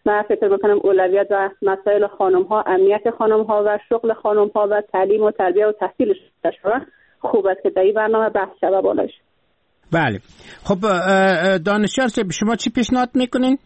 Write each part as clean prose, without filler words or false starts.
من فکر میکنم اولویت و مسائل خانم ها، امنیت خانم ها و شغل خانم ها و تعلیم و تربیت و تحصیلش خوب است که در این برنامه بحث شود بالاش. بله. خب دانشیار صاحب شما چی پیشنهاد میکنین؟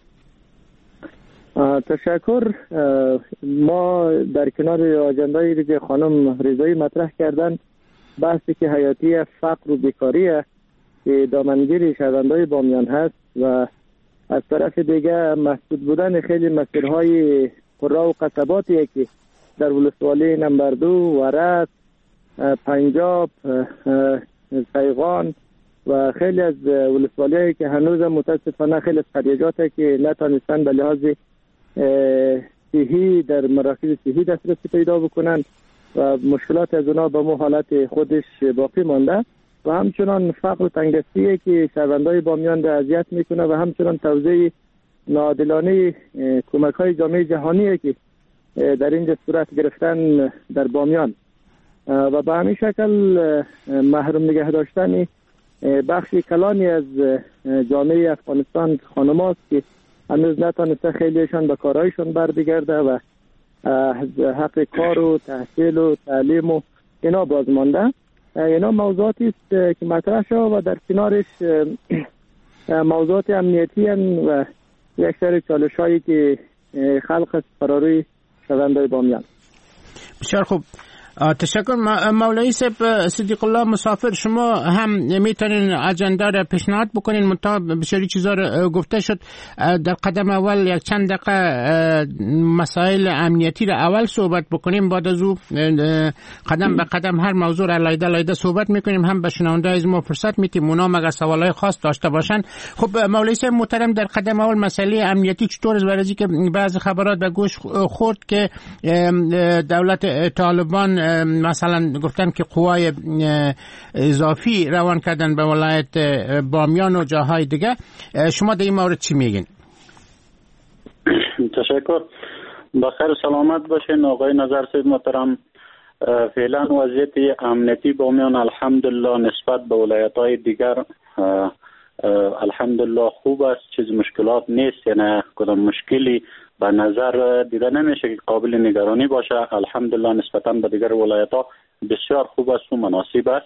تشکر. ما در کنار آجنده‌ای که خانم رضایی مطرح کردن، بحثی که حیاتی فقر و بیکاریه که دامنگیر شهروندان بامیان هست و از طرف دیگه محدود بودن خیلی مسیرهای قرى و قصباتی که در ولسوالی نمبر 2 ورس، پنجاب، سیغان و خیلی از ولسوالی‌هایی که هنوز متاسفانه خیلی از قریجاتی که نتونستن به لحاظ صحی در مراکز صحی دسترسی پیدا بکنن و مشکلات از اونا به مو حالت خودش باقی مانده و همچنان فقر و تنگدستی که شهروندای بامیان را اذیت میکنه و همچنان توزیع ناعادلانه کمک‌های جامعه جهانی که در اینجا صورت گرفتن در بامیان و به همین شکل محروم نگه داشتن بخشی کلانی از جامعه افغانستان خانم‌هاست که هنوز نتونسته خیلیشان به کارهایشان برگرده و حق کار و تحصیل و تعلیم و اینا باز مانده. اینا موضوعاتی است که مطرح شد و در کنارش موضوعات امنیتی و یک سری چالش‌هایی که خلق فراری شهروندان بامیان. بسیار خوب، تشکر. مولوی صاحب صدیق الله مسافر، شما هم میتونین اجندا را پیشنهاد بکنین، منتها بسیاری چیزا را گفته شد. در قدم اول یک چند دقیقه مسائل امنیتی را اول صحبت بکنیم، بعد از او قدم به قدم هر موضوع را لایده صحبت میکنیم، هم به شنونده‌های از ما فرصت میتیم اونا مگر سوالای خاص داشته باشن. خب مولوی صاحب محترم، در قدم اول مسئله امنیتی چطور است؟ برای که بعضی خبرات به گوش خورد که دولت طالبان مثلا گفتن که قوای اضافی روان کردن به ولایت بامیان و جاهای دیگه. شما در این مورد چی میگین؟ تشکر. بخیر و سلامت باشین آقای نظر سید محترم. فعلا وضعیت امنیتی بامیان الحمدلله نسبت به ولایت‌های دیگر الحمدلله خوب است، چیز مشکلات نیست، یعنی کدام مشکلی به نظر دیده نمیشه که قابل نگرانی باشه. الحمدلله نسبتا به دیگر ولایت‌ها بسیار خوب است و مناسب است.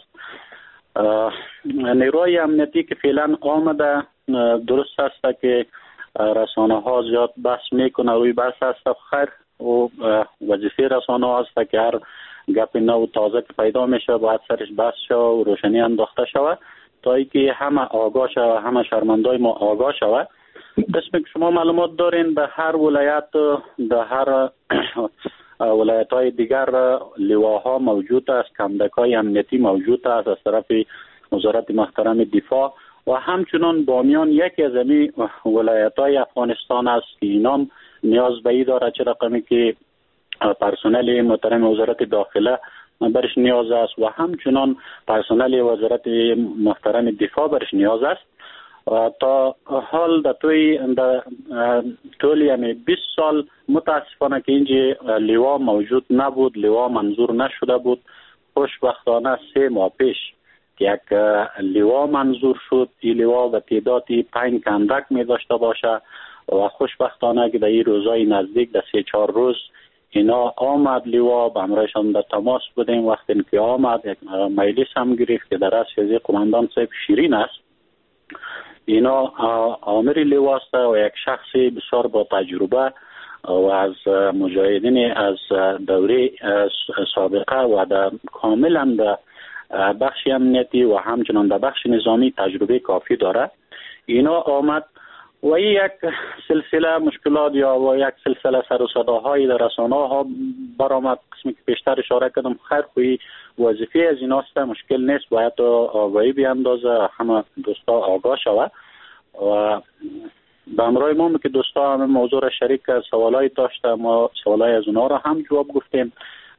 نیروی امنیتی که فعلا آمده درست است که رسانه ها زیاد بحث میکنه، روی بحث است خیر و وظیفه رسانه ها است که هر گپ نو تازه که پیدا میشه باید سرش بحث شود و روشنی انداخته شود تا اینکه همه آگاه شود، همه شهروندای ما آگاه شود. قسمی که شما معلومات دارین به هر ولایت، به هر ولایت‌های دیگر لواها موجود است، کمدک‌های امنیتی موجود است از طرف وزارت محترم دفاع و همچنان بامیان یکی از این ولایت‌های افغانستان است که اینام نیاز به این داره چه رقمی که پرسنل محترم وزارت داخله برش نیاز است و همچنان پرسنل وزارت محترم دفاع برش نیاز است. تا حال در طول یعنی 20 سال متاسفانه که اینجا لوا موجود نبود، لوا منظور نشده بود. خوشبختانه 3 ماه پیش که یک لوا منظور شد، این لوا به تعدادی 5 کندک می داشته باشه و خوشبختانه که در این روزهای نزدیک در 3-4 روز اینا آمد لوا، با همراهشان در تماس بودیم. وقتی که آمد یک مجلس هم گرفت که در رأس از قماندان صاحب شیرین است. اینا آمر لواست و یک شخص بسیار با تجربه و از مجاهدین از دوره سابقه و در کاملا در بخش امنیتی و همچنان در بخش نظامی تجربه کافی داره. اینا آمد و یک سلسله مشکلات یا و یک سلسله سر و صداهای در رسانه ها برآمد. قسمی که بیشتر اشاره کردم خیر خوی وظیفه از ایناست، مشکل نیست، باید آگاهی بیاندازه، همه دوستا آگاه شود و به همراه ما که دوستا همه موضوع را شریک سوالای داشته، ما سوالای از اونها را هم جواب گفتیم.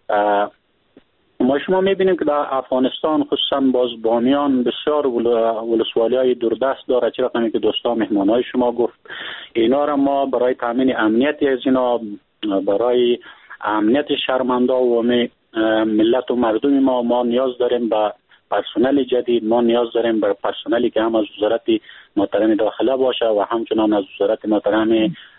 ما شما میبینیم که در افغانستان خصوصا باز بامیان بسیار ولسوالی های دوردست داره، چه رقمی که دوستا مهمان های شما گفت. اینا را ما برای تامین امنیتی از اینا، برای امنیت شهروندان و ملت و مردم ما نیاز داریم به پرسنل جدید، ما نیاز داریم به پرسنلی که هم از وزارت محترم داخله باشه و همچنان از وزارت محترم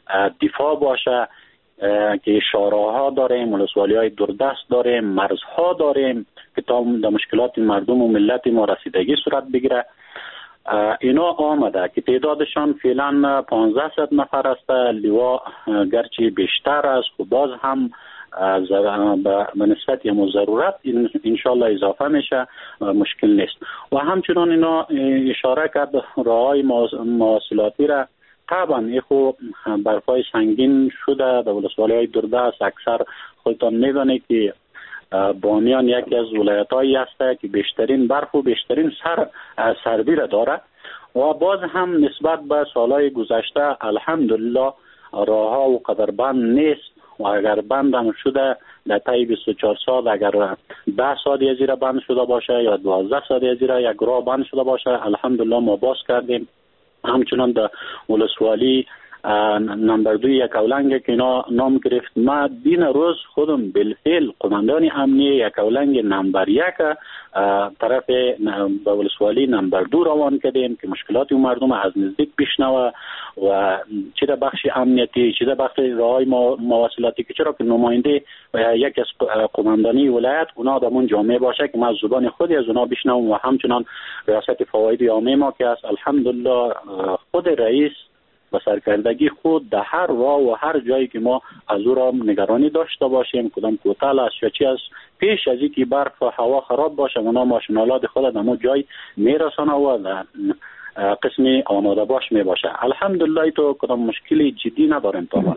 دفاع باشه که شوراها داریم، ولسوالی‌های دوردست داریم، مرزها داریم که تا در مشکلات مردم و ملت ما رسیدگی صورت بگیره. اینا آمده که تعدادشان فعلا 1500 نفر است. لوا گرچه بیشتر است و باز هم به نسبت ضرورت انشالله اضافه میشه، مشکل نیست. و همچنان اینا اشاره کرد راههای مواصلاتی را طبعا ایخو برفای سنگین شده در ولسوالی‌های دوردست. اکثر خودتان میدانید که بامیان یکی از ولایت‌هایی است که بیشترین برف و بیشترین سردی را داره و باز هم نسبت به سالهای گذشته الحمدلله راهها و قدر بند نیست و اگر بند هم شده در طی 24 سال اگر 10 سال از را بند شده باشه یا 12 سال از را یک راه بند شده باشه الحمدلله ما باز کردیم. همچنان در ولسوالی نمبر 2 یکاولنگ که اینا نام گرفت، ما دین روز خودم بالفعل قماندان امنی یکاولنگ نمبر 1 طرف به ولسوالی نمبر 2 روان کردیم که مشکلات مردم از نزدیک بشنوه و چه در بخش امنیتی چه در بخش راههای مواصلاتی که چرا که نماینده یک از قماندانی ولایت اونا در اون جامعه باشه که ما زبان خودی از اونا بشنوم و همچنان ریاست فواید عامه ما که است الحمدلله خود رئیس با سرکردگی خود در هر راه و هر جایی که ما از او را نگرانی داشته باشیم کدام کوتل است یا چی است پیش از اینکه برف و هوا خراب باشه اونا ماشینالات خود در اون جای میرسانه و قسم آماده باش می باشه. الحمدلله تو کدام مشکلی جدی نداریم طبعا.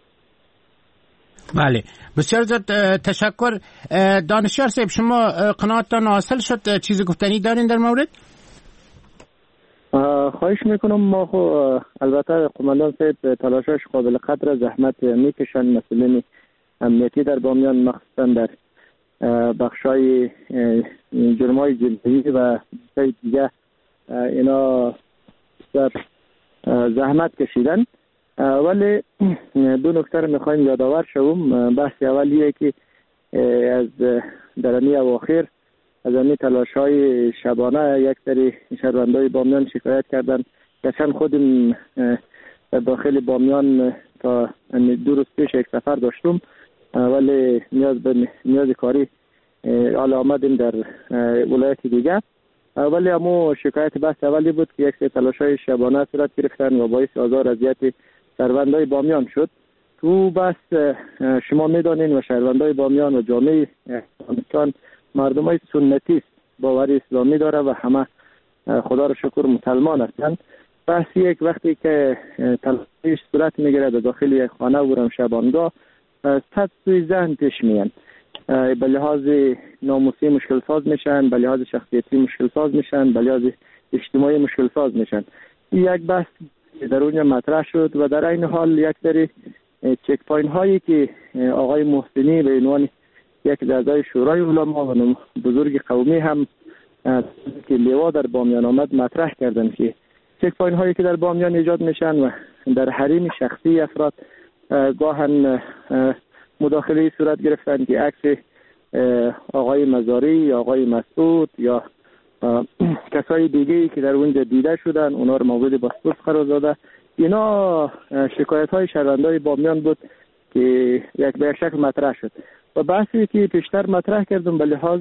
بله بسیار زیاد تشکر. دانشیار صاحب شما قناعتتان حاصل شد؟ چیزی گفتنی دارین در مورد؟ خواهش میکنم. ما البته قماندان صاحب تلاشش قابل قدر زحمت میکشن. مسئولین امنیتی در بامیان مخصوصا در بخشای جرمای جنایی و دیگه اینا زحمت کشیدن، ولی دو نکته رو میخوایم یادآور شوم. بحث اولیه که از درمی اواخر از این تلاش‌های شبانه یک سری شهروندای بامیان شکایت کردن. گرچه خودم در داخل بامیان تا 2 روز پیش یک سفر داشتم ولی نیاز کاری حالا آمدیم در ولایت دیگه، ولی امو شکایت بحث اولی بود که یک سری تلاش‌های شبانه صورت گرفتن و باعث آزار اذیت شهروندای بامیان شد. تو بس شما میدانین و شهروندای بامیان و جامعه افغانستان مردمای سنتی است، باور اسلامی داره و همه خدا رو شکر مسلمان هستند. بس یک وقتی که تلاشش صورت میگیره در داخل یک خانه و شبانگاه صد سوی ذهن پیش میان، به لحاظ ناموسی مشکل ساز میشن، به لحاظ شخصیتی مشکل ساز میشن، به لحاظ اجتماعی مشکل ساز میشن. یک بحث در اونجا مطرح شد و در این حال یک سری چک پوینت هایی که آقای محسنی به عنوان یک اعضای شورای علما و بزرگ قومی هم که لوا در بامیان آمد مطرح کردن که چک پوینت هایی که در بامیان ایجاد میشن و در حریم شخصی افراد گاهن مداخله صورت گرفتن که عکس آقای مزاری یا آقای مسعود یا کسای دیگه‌ای که در اونجا دیده شدن اونا رو مورد بازپرس قرار داده. اینا شکایت های شهروندای بامیان بود که یک به یک شکل مطرح شد و بحثی که پیشتر مطرح کردم به لحاظ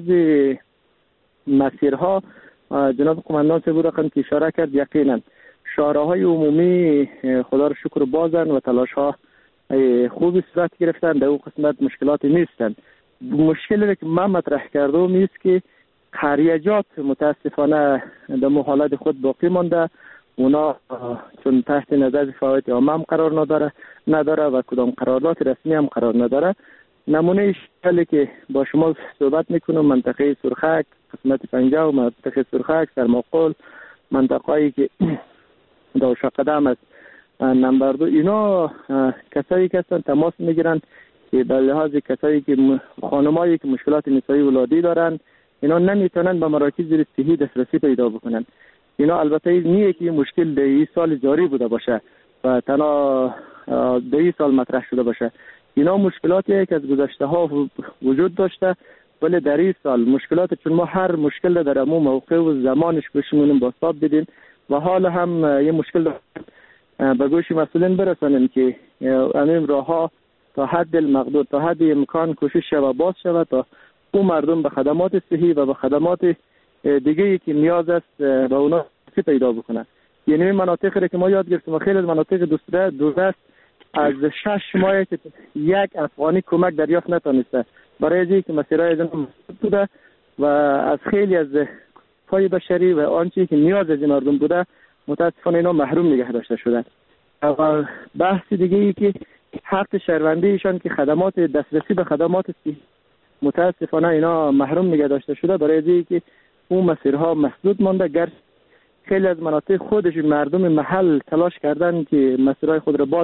مسیرها جناب قماندان صاحب رقم که اشاره کرد یقینا شاهراهای عمومی خدا رو شکر بازن و تلاش ها خوبی صورت گرفتن، در اون قسمت مشکلاتی نیستن. مشکلی که من مطرح کردم است که خریجات متاسفانه در حالت خود باقی مانده، اونا چون تحت نظر فواید عامه هم قرار نداره و کدام قرارداد رسمی هم قرار نداره. نمونه شکلی که با شما صحبت میکنم منطقه سرخک، قسمت پنجه و منطقه سرخک، سرماقل، منطقه‌ای که دوشا قدم است نمبر 2 اینا کسایی که هستن تماس میگیرن که به لحاظ کسایی که خانمایی که مشکلات نسایی ولادی دارن اینا نمیتونن به مراکز صحی دسترسی پیدا بکنن. اینا البته نیه که مشکل در این سال جاری بوده باشه و تنها در این سال مطرح شده باشه. اینا مشکلاتی که از گذشته ها وجود داشته ولی در این سال مشکلات چون ما هر مشکل در امو موقع و زمانش بشمونیم باستاب بدیم و حالا هم یه مشکل به گوش مسئولین برسانیم که این راه ها تا حد المقدور، تا حد امکان کوشش شود باز شود تا اون مردم به خدمات صحی و به خدمات دیگه که نیاز است به اونا پیدا بکنن. یعنی مناطقی که ما یاد گرفتیم و خیلی از مناطق دوردست از 6 ماه که یک افغانی کمک دریافت نتونسته برای اینکه مسیرهای از اونها مسدود بوده و از خیلی از پای بشری و آنچه که نیاز از این مردم بوده متاسفانه اینا محروم نگه داشته شدن. و بحث دیگه ای که حق شهروندی ایشان که خدمات دسترسی به خدمات متاسفانه اینا محروم نگه داشته شده برای اینکه اون مسیرها مسدود مانده. گر خیلی از مناطق خودش مردم محل تلاش کردن که مسیرهای خود را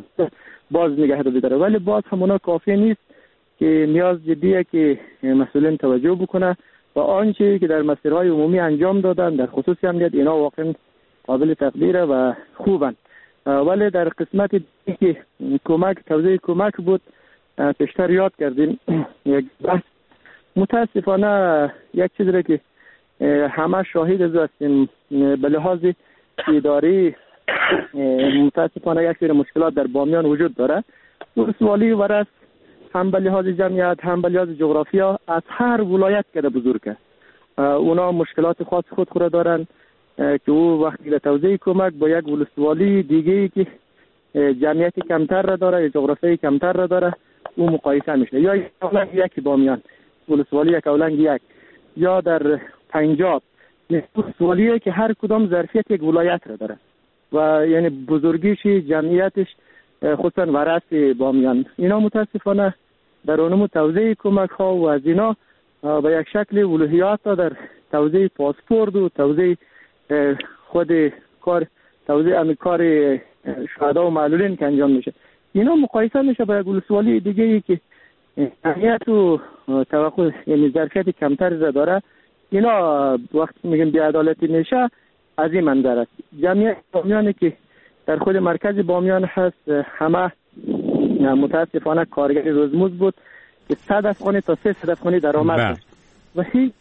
باز نگه داره، ولی باز هم اونا کافی نیست که نیاز جدیه که مسئولین توجه بکنه و آنچه که در مسیرهای عمومی انجام دادن در خصوص امنیت اینا واقعا قابل تقدیره و خوبن. ولی در قسمت که توزیع کمک بود پیشتر یاد کردیم یک بحث متاسفانه یک چیزی را که همه شاهد از هستیم به لحاظ اداری متاسفانه یک سری مشکلات در بامیان وجود داره. ولسوالی ورس هم به لحاظ جمعیت هم به لحاظ جغرافیا از هر ولایت که بزرگه اونا مشکلات خاص خود دارن که او وقتی به توزیع کمک با یک ولسوالی دیگه که جمعیت کمتر را داره یا جغرافیای کمتر را داره او مقایسه میشه. یا یک بامیان ولسوالی یک اولنگ یک یا در پنجاب ولسوالیه که هر کدام ظرفیت یک ولایت را داره و یعنی بزرگیش جمعیتش خصوصا ورث بامیان. اینا متاسفانه در اونمو توزیع کمک ها و از اینا به یک شکل ولوحیات در توزیع پاسپورت و توزیع خود توزیع کار شهدا و معلولین که انجام میشه اینا مقایسه میشه با یک ولسوالی دیگه ای که جمعیت و توقع یعنی ظرفیت کمتر داره. اینا وقتی میگن بی‌عدالتی میشه از این منظر است. جمعیت بامیانی که در خود مرکز بامیان هست همه متاسفانه کارگر روزمزد بود که 100 افغانی تا 300 افغانی درآمد داشت و هیچ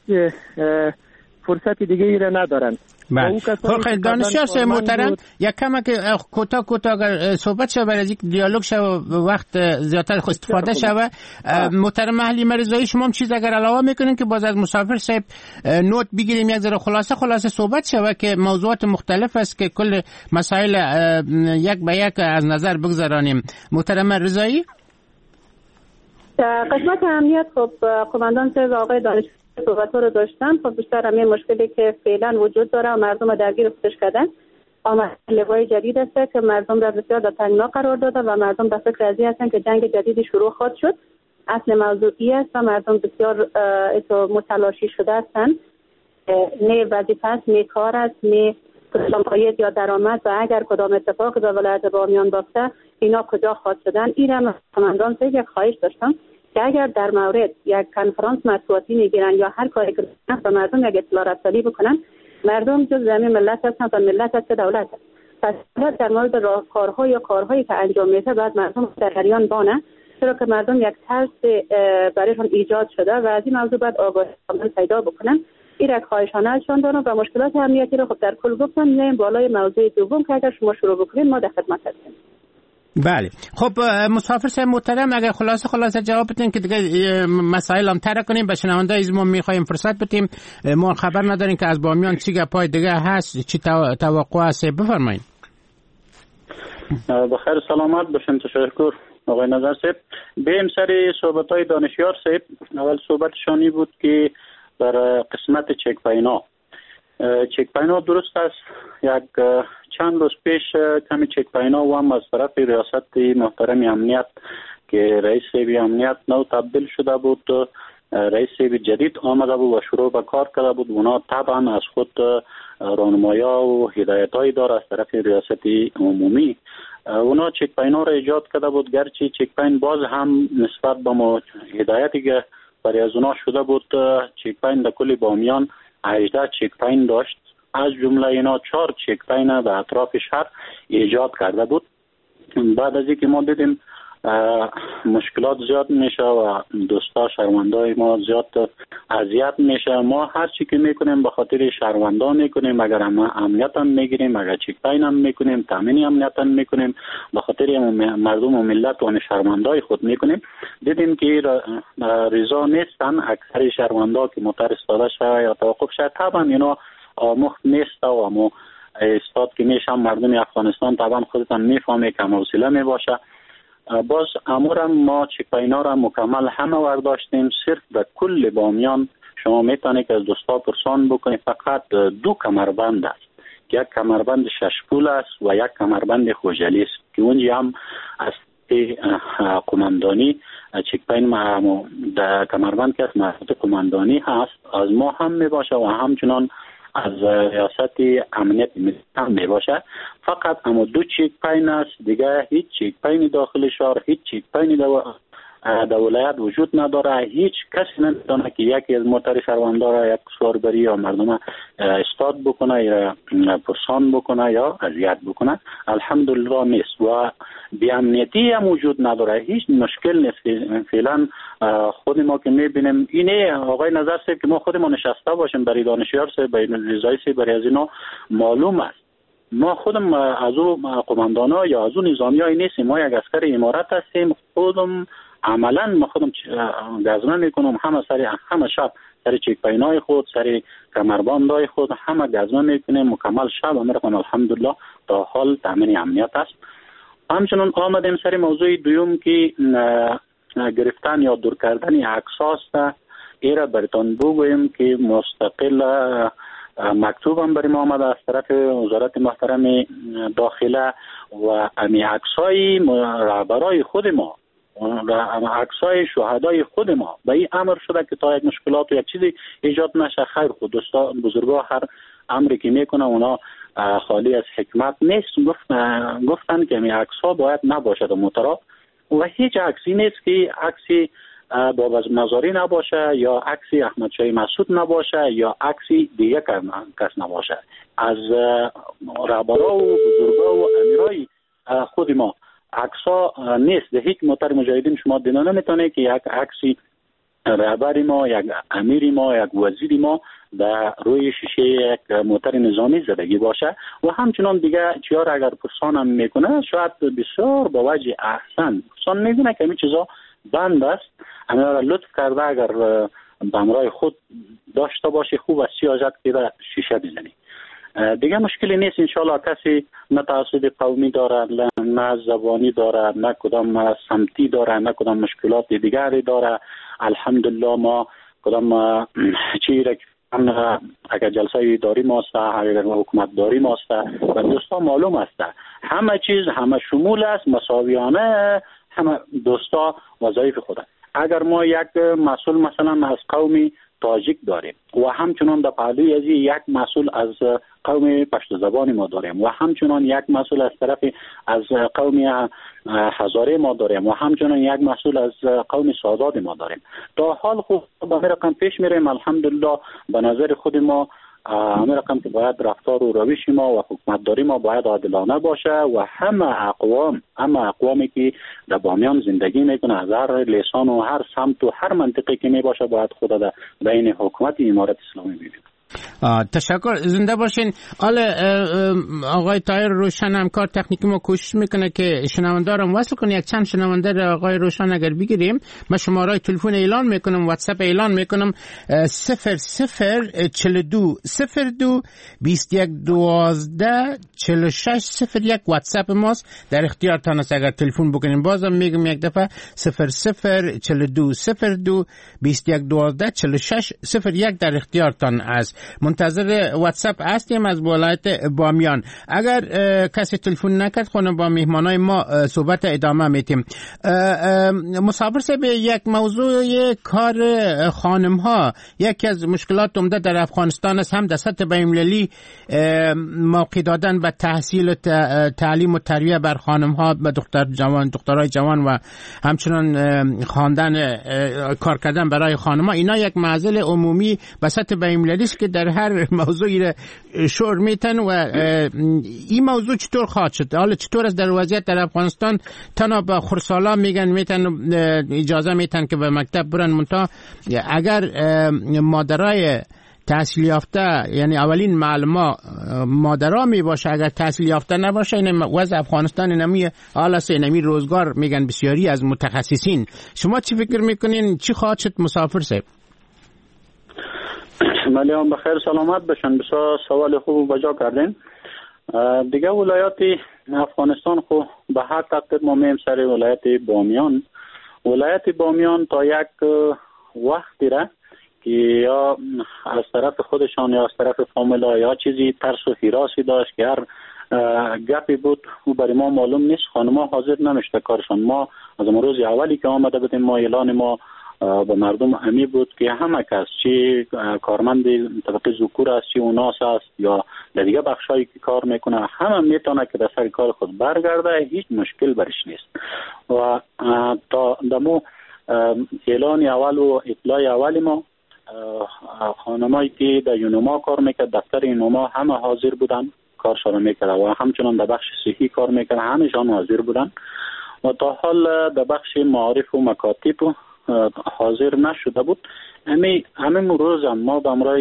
فرصت دیگه ای را ندارن. خب دانشیار صاحب محترم یک کمک کوتاه اگر صحبت شود برای یک دیالوگ شود وقت زیادتر استفاده شود. محترم حلیمه رضایی شما هم چیز اگر علاوه میکنین که باز از مسافر صاحب نوت بگیریم یک ذره خلاصه صحبت شود که موضوعات مختلف است که کل مسائل یک به یک از نظر بگذارانیم. محترم رضایی قسمت امنیت خب قماندان صاحب آقای دانشیار صحبت‌ها رو داشتن. خب بیشتر همین مشکلی که فعلا وجود داره و مردم رو درگیر خودش کردن آمد لوای جدید است که مردم را بسیار در تنگنا قرار داده و مردم در فکر ازی هستن که جنگ جدیدی شروع خواهد شد. اصل موضوعی است و مردم بسیار متلاشی شده هستن. نه وظیفه است، نه کار است، نه عاید یا درآمد و اگر کدام اتفاق در ولایت بامیان بیفته اینا کجا خواهد شدن. ایران قماندان صاحب یک خواهش داشتم که اگر در مورد یک کنفرانس مطبوعاتی میگیرن یا هر کاری که به مردم یک اطلاع رسانی بکنن، مردم جز زمین ملت هستن و ملت هست دولت هست. پس در مورد راهکارها یا کارهایی که انجام میشه بعد مردم در جریان بانه، چرا که مردم یک ترس برایشان ایجاد شده و از این موضوع بعد آگاهی پیدا بکنن. این یک خواهشانه ازشان دارم و مشکلات امنیتی رو خب در کل گفتم. میایم بالای موضوع دوم که اگر شما شروع بکنید ما در خدمت هستیم. بله خب مسافر صاحب محترم اگر خلاصه جواب بدین که دیگه مسائل هم طرح کنیم به شنونده از ما میخوایم فرصت بدیم. ما خبر نداریم که از بامیان چی گپای دیگه هست، چی توقع هست، بفرمایید. بخیر سلامت باشین. تشکر آقای نظر صاحب. بریم سر صحبت‌های دانشیار صاحب. اول صحبتشانی بود که در قسمت چک‌پاینا درست است. یک چند روز پیش کمی چک‌پاینا و هم از طرف ریاست محترم امنیت که رئیس امنیت نو تبدیل شده بود، رئیس جدید آمده بود و شروع به کار کرده بود. اونا طبعا از خود راهنمایی‌ها و هدایت‌هایی داره از طرف ریاست عمومی. اونا چک‌پاینا را ایجاد کرده بود، گرچه چک‌پاین باز هم نسبت به هدایتی که برای از اونا شده بود چک‌پاین در کل بامیان 18 چک‌پاین داشت. از جمله اینا 4 چک‌پاین به اطراف شهر ایجاد کرده بود. بعد از اینکه ما دیدیم مشکلات زیاد میشه و دوستا شهروندای ما زیاد اذیت میشه. ما هر چی که میکنیم به خاطر شهروندا میکنیم، اگر امنیت هم میگیریم، اگر چک پاین هم میکنیم، تامین امنیت هم میکنیم، به خاطر مردم و ملت و شهروندای خود میکنیم. دیدیم که رضا نیستن اکثر شهروندا که موتر استاده شده یا توقف شده. طبعا اینا آموخت نیست و مو استاد که میشم مردم افغانستان طبعا خودتان میفهمه که حوصله میباشه. باز امورم ما چک پاینا را مکمل همه ورداشتیم. صرف به کل بامیان شما میتونید که از دوستا پرسان بکنید فقط 2 کمربند است. یک کمربند ششپول است و یک کمربند خوجلی است که اونجا هم از قماندانی چک پاین در کمربند که از مربوط قماندانی هست از ما هم میباشه و همچنان از ریاست امنیت هم میباشه. فقط اما 2 چک پاین است، دیگه هیچ چک پاین داخل شهر، هیچ چک پاین در ولایت وجود نداره. هیچ کسی نمیتونه که یکی از موتر شهروندان را یک سواربری یا مردم استاد بکنه یا پرسان بکنه یا اذیت بکنه. الحمدلله نیست و بی امنیتی هم وجود نداره. هیچ مشکل نیست. فعلا خود ما که میبینیم اینه آقای نظر سیب که ما خودمون نشسته باشیم برای دانشیار سیب برای رضایی سیب برای از اینا معلوم است. ما خودم از اون قماندانا یا از اون نظامی های نیستیم. ما یک عسکر امارت هستیم. خودم عملا ما خودم گزمه میکنم همه شب سر چک پاینای خود، سر کمربندای خود همه گزمه میکنیم مکمل شب امرکم. الحمدلله تا حال تامین امنیت است. همچنان آمدیم سر موضوع دوم که گرفتن یا دور کردن عکس است. ایره برتان بگویم که مستقل مکتوب هم برای ما آمده از طرف وزارت محترم داخله و امی عکسای رهبرای خود ما و عکسای شهدای خود ما به این امر شده که تا یک مشکلات و یک چیزی ایجاد نشه. خیر خود دوستا بزرگا هر امری که میکنه اونا خالی از حکمت نیست. گفتن که این عکس‌ها باید نباشد موترا و هیچ عکسی نیست که عکسی بابا مزاری نباشه یا عکسی احمد شاه مسعود نباشه یا عکسی دیگه کس نباشه. از رهبرا و بزرگا و امیرای خود ما عکس‌ها نیست. ده هیچ موتر مجاهدین شما دیدن نمیتونه که یک عکسی رهبر ما، یک امیر ما، یک وزیر ما در روی شیشه یک موتر نظامی زدگی باشه. و همچنان دیگه چیار اگر پرسان هم میکنه شاید بسیار با وجه احسن پرسان میکنه که این چیزا بند است. همه را لطف کرده اگر به امرای خود داشته باشه خوب است سیاست که شیشه بزنی. دیگه مشکلی نیست. انشالله کسی نه تعصب قومی داره، نه زبانی داره، نه کدام سمتی داره، نه کدام مشکلات دیگری داره. الحمدلله ما کدام چیره اگر جلسه داری ماست، اگر حکومت داری ماست و دوستا معلوم است همه چیز همه شمول است، مساویانه همه دوستا وظایف خوده. اگر ما یک مسئول مثلا از قومی تاجیک داریم و همچنان در پهلوی از یک مسئول از قوم پشت زبان ما داریم و همچنان یک مسئول از طرف از قوم هزاره ما داریم و همچنان یک مسئول از قوم سادات ما داریم. تا حال خوب به رقم پیش میریم. الحمدلله به نظر خود ما همه رقم که باید رفتار و روش ما و حکومتداری ما باید عادلانه باشه و همه اقوامی که در بامیان زندگی میکنه از هر لسان و هر سمت و هر منطقه که می باشه باید خود در بین حکومت امارت اسلامی ببینه. تشکر، زنده باشین. حالا آقای طاهر روشن همکار تکنیکی ما کوشش میکنه که شنونده رو وصل کنه. یک چند شنونده آقای روشن اگر بگیریم من شماره تلفن اعلان میکنم، واتساپ اعلان میکنم 0042 02 21 12 46 01 واتساپ ماست، در اختیارتان است اگر تلفن بکنیم. بازم میگم یک دفعه 0042 02 21 12 46 01 در اختیارتان است. منتظر واتساپ هستیم از ولایت بامیان. اگر کسی تلفن نکرد خونه با مهمانای ما صحبت ادامه میتیم. مسافر صاحب، یک موضوع کار خانم ها یکی از مشکلات عمده در افغانستان است، هم در سطح بین‌المللی موقع دادن به تحصیل و تعلیم و تربیت بر خانم ها، به دخترای جوان و همچنان خواندن کار کردن برای خانم ها. اینا یک معضل عمومی به سطح بین‌المللی است که در هر موضوعی شور میتن و این موضوع چطور خواهد شد؟ حالا چطور است در وضعیت در افغانستان تنها به خردسالا میتن اجازه میتن که به مکتب برن، منتها اگر مادرای تحصیل یافته، یعنی اولین معلم مادرها می باشه، اگر تحصیل یافته نباشه، این وضع افغانستان نمی حالا نمی روزگار میگن بسیاری از متخصصین. شما چی فکر میکنین چی خواهد شد مسافر صاحب؟ ملیان بخیر سلامت باشن. بسیار سوال خوب بجا کردین. دیگه ولایات افغانستان خو به هر تقدیر ما میم سر ولایت بامیان. ولایت بامیان تا یک وقتی را که یا از طرف خودشان یا از طرف فامیلا یا چیزی ترس و هراسی داشت که هر گپی بود و برای ما معلوم نیست. خانم‌ها حاضر نمیشته کارشان. ما از روز اولی که آمده بودیم ما اعلان ما به مردم امی بود که همه کس چی کارمند طبقه ذکور است چی اوناس است یا در دیگه بخشایی که کار میکنه همه میتونه که در سر کار خود برگرده، هیچ مشکل برش نیست. و تا دمو اعلان اول و اطلاع اولی ما خانمایی که در یونما کار میکرد دفتر یونما همه حاضر بودن کارشان میکرد و همچنان در بخش صحی کار میکرد همشان حاضر بودن و تا حال در بخش معارف و مکاتب حاضر نشده بود. همین روز ما به امرای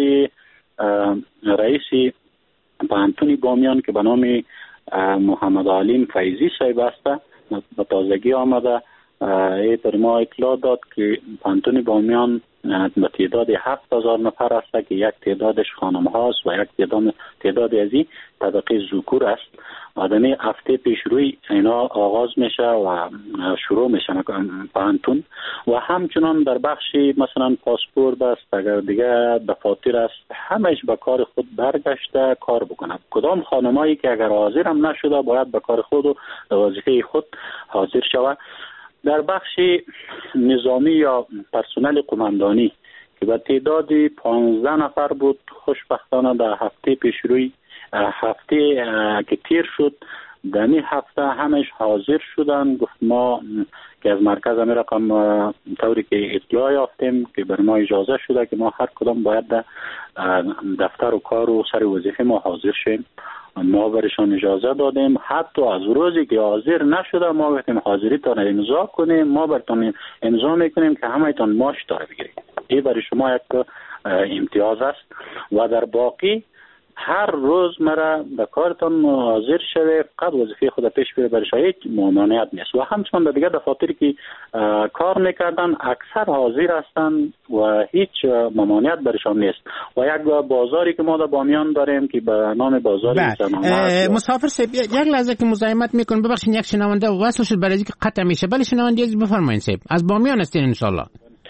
رئیس پانتونی بامیان که به نام محمد علیم فیضی صاحب است به تازگی آمده پر ما اطلاع داد که پانتونی بامیان به تعداد 7000 نفر است که یک تعدادش خانم هاست و یک تعداد ازی طبقه ذکور است. آدمی هفته پیش روی اینا آغاز میشه و شروع میشه پانتون و همچنان در بخشی مثلا پاسپورت است، اگر دیگه دفاتر است، همش به کار خود برگشته کار بکنه. کدام خانمایی که اگر حاضر هم نشده باید به کار خود و وظیفه خود حاضر شود. در بخش نظامی یا پرسنل قماندانی که به تعداد 15 نفر بود، خوشبختانه در هفته پیش روی هفته که تیر شد دمی هفته همش حاضر شدن. گفت ما که از مرکز امی رقم طوری که اطلاع یافتیم که بر ما اجازه شده که ما هر کدام باید دفتر و کار و سر وظیفه ما حاضر شیم. ما برشان اجازه دادیم. حتی از روزی که حاضر نشده ما گفتیم حاضریتان امضا کنیم، ما براتون امضا میکنیم که همه‌تان ماش داره بگیرید. این برای شما یک امتیاز است و در باقی هر روز مرا به کارتان حاضر شوه، فقط وظیفه خود پیش بره، برش هیچ ممانعت نیست. و همچنان در دیگه دفاتری که کار میکردن اکثر حاضر هستن و هیچ ممانعت برشان نیست. و یک بازاری که ما در بامیان داریم که به نام بازار زنانه. مسافر صاحب یک لحظه که مزاحمت میکنم، ببخشید یک شنونده وصل شد برای اینکه قطع میشه. بله شنونده بفرمایید صاحب، از بامیان هستین ان شاء الله.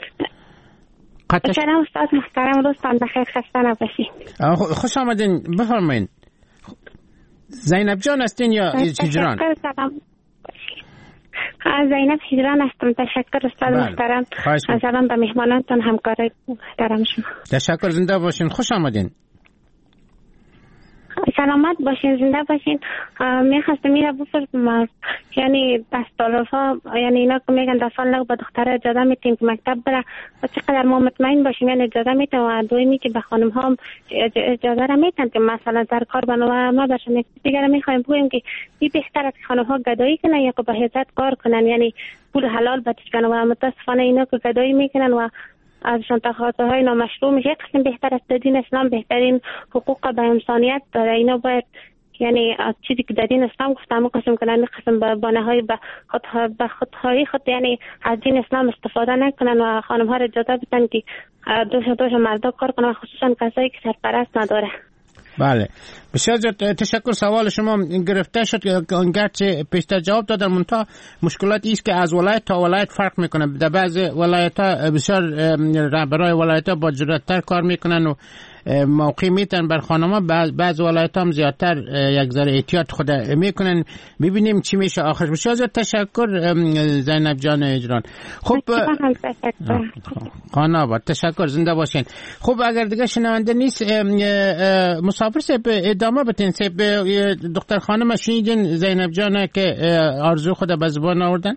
سلام استاد محترم، روزتان بخیر، خسته نباشید. خوش آمدین، بفرمایید. زینب جان هستین یا هجران؟ زینب هجران هستم. تشکر استاد محترم. سلام به مهمانانتون، همکارای محترم شما. تشکر، زنده باشین، خوش آمدین. سلامت باشین، زنده باشین. میخواستم میره بپرسم، یعنی دستالرها یعنی اینا که میگن در سال نو به دختره اجازه میتیم که مکتب بره و چقدر ما مطمئن باشیم یعنی اجازه میتیم و دویمی که به خانم ها اجازه را میتن که مثلا در کار بنو ما باشن. دیگر میخوایم بگویم که این بهتر است که خانم ها گدایی کنن یا که به حضرت کار کنن، یعنی پول حلال بچش کنن و متاسفانه اینا که گدایی میکنن و ازشان تقاضاهای نامشروع میشه. قسم بهتر است. دین اسلام بهترین حقوق به انسانیت داره. اینا باید یعنی چیزی که در دین اسلام گفتم قسم کنن، قسم به بانه‌های به خودخواهی خود یعنی از دین اسلام استفاده نکنن و خانم ها را اجازه بدن که دوش مردا کار کنن، خصوصا کسایی که سرپرست نداره. بله بسیار تشکر. سوال شما گرفته شد، گرچه پیشتر جواب دادن، منتها مشکلات است که از ولایت تا ولایت فرق میکنه. در بعض ولایت ها بسیار رهبرای ولایت ها با جرأت‌تر کار میکنن و موقع میتن بر خانم‌ها، بعض ولایت هم زیادتر یک ذره احتیاط خود میکنن. ببینیم چی میشه آخرش. بسیار تشکر زینب جان اجران. خب خانه آباد، تشکر، زنده باشین. خب اگر دیگه شنونده نیست مسافر صاحب ادامه بتین. صاحب دختر خانم شنیدین زینب جان که آرزو خود به زبان آوردن؟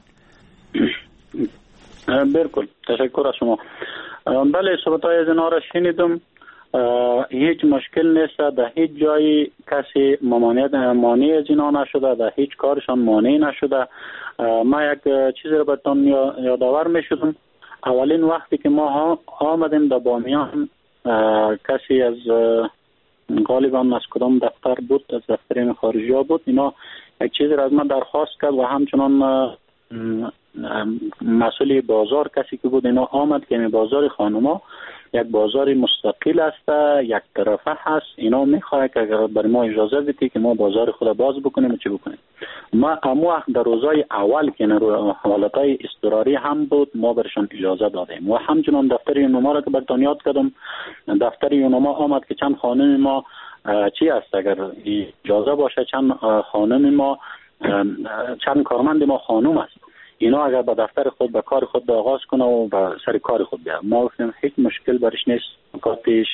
بالکل تشکر از شما. بله صحبت‌های از اینا را شنیدم. هیچ مشکل نیست، در هیچ جایی کسی مانع از اینا نشده، در هیچ کارشان مانع نشده. ما یک چیزی رو براتون یادآور میشدم. اولین وقتی که ما آمدیم در بامیان، کسی از غالبا از کدام دفتر بود، از دفتر خارجی ها بود، اینا یک چیزی را از من درخواست کرد و همچنان مسئول بازار کسی که بود اینا آمد که این بازار خانما یک بازار مستقل است، یک طرفه هست، اینا میخواد که اگر برای ما اجازه بدی که ما بازار خود باز بکنیم و چی بکنیم. ما امو در روزای اول که حالتای اضطراری هم بود ما برشان اجازه دادیم و همچنان دفتر یونما را که براتون یاد کردم، دفتر یونما آمد که چند خانم ما چی است اگر اجازه باشه، چند خانم ما چند کارمند ما خانم است، اینا اگر به دفتر خود به کار خود آغاز کنه و به سر کار خود بیاد، ما گفتیم هیچ مشکل برش نیست، کافی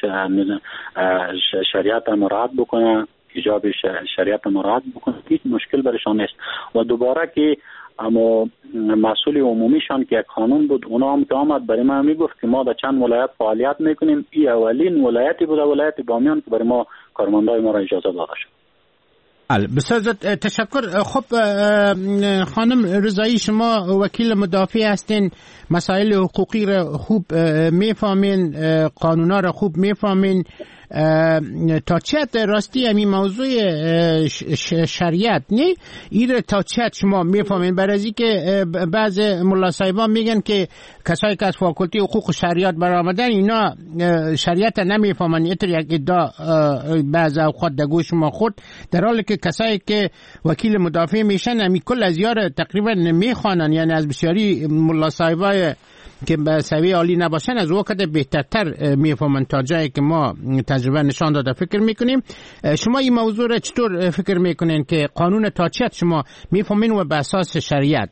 شریعت مراعات بکنه، حجاب شریعت مراعات بکنه، هیچ مشکل برشان نیست. و دوباره که اما مسئول عمومیشان که یک خانم بود، اونا هم که آمد برای ما میگفت که ما در چند ولایت فعالیت میکنیم، این اولین ولایتی بود، ولایت بامیان که برای ما کارمندای ما را اجازه داده شد. بسیار تشکر. خب خانم رضایی، شما وکیل مدافع هستین، مسائل حقوقی را خوب میفهمین، قانونا را خوب میفهمین. تا چه راستی همین موضوع شریعت نه این تا چه شما میفهمین؟ برای از اینکه بعض ملا صاحبان میگن که کسایی که از فاکولته حقوق شریعت برآمدن اینا شریعت نمیفهمن، اینطور یک ادعا بعض اوقات در گوش ما خورد، در حالی که کسایی که وکیل مدافع میشن همین کل از یار تقریبا میخوانن، یعنی از بسیاری ملا صاحبای که به سویه عالی نباشن از وقت بهترتر میفهمن تا جایی که ما تجربه نشان داده فکر میکنیم. شما این موضوع را چطور فکر میکنین که قانون تا چت شما میفهمین و به اساس شریعت؟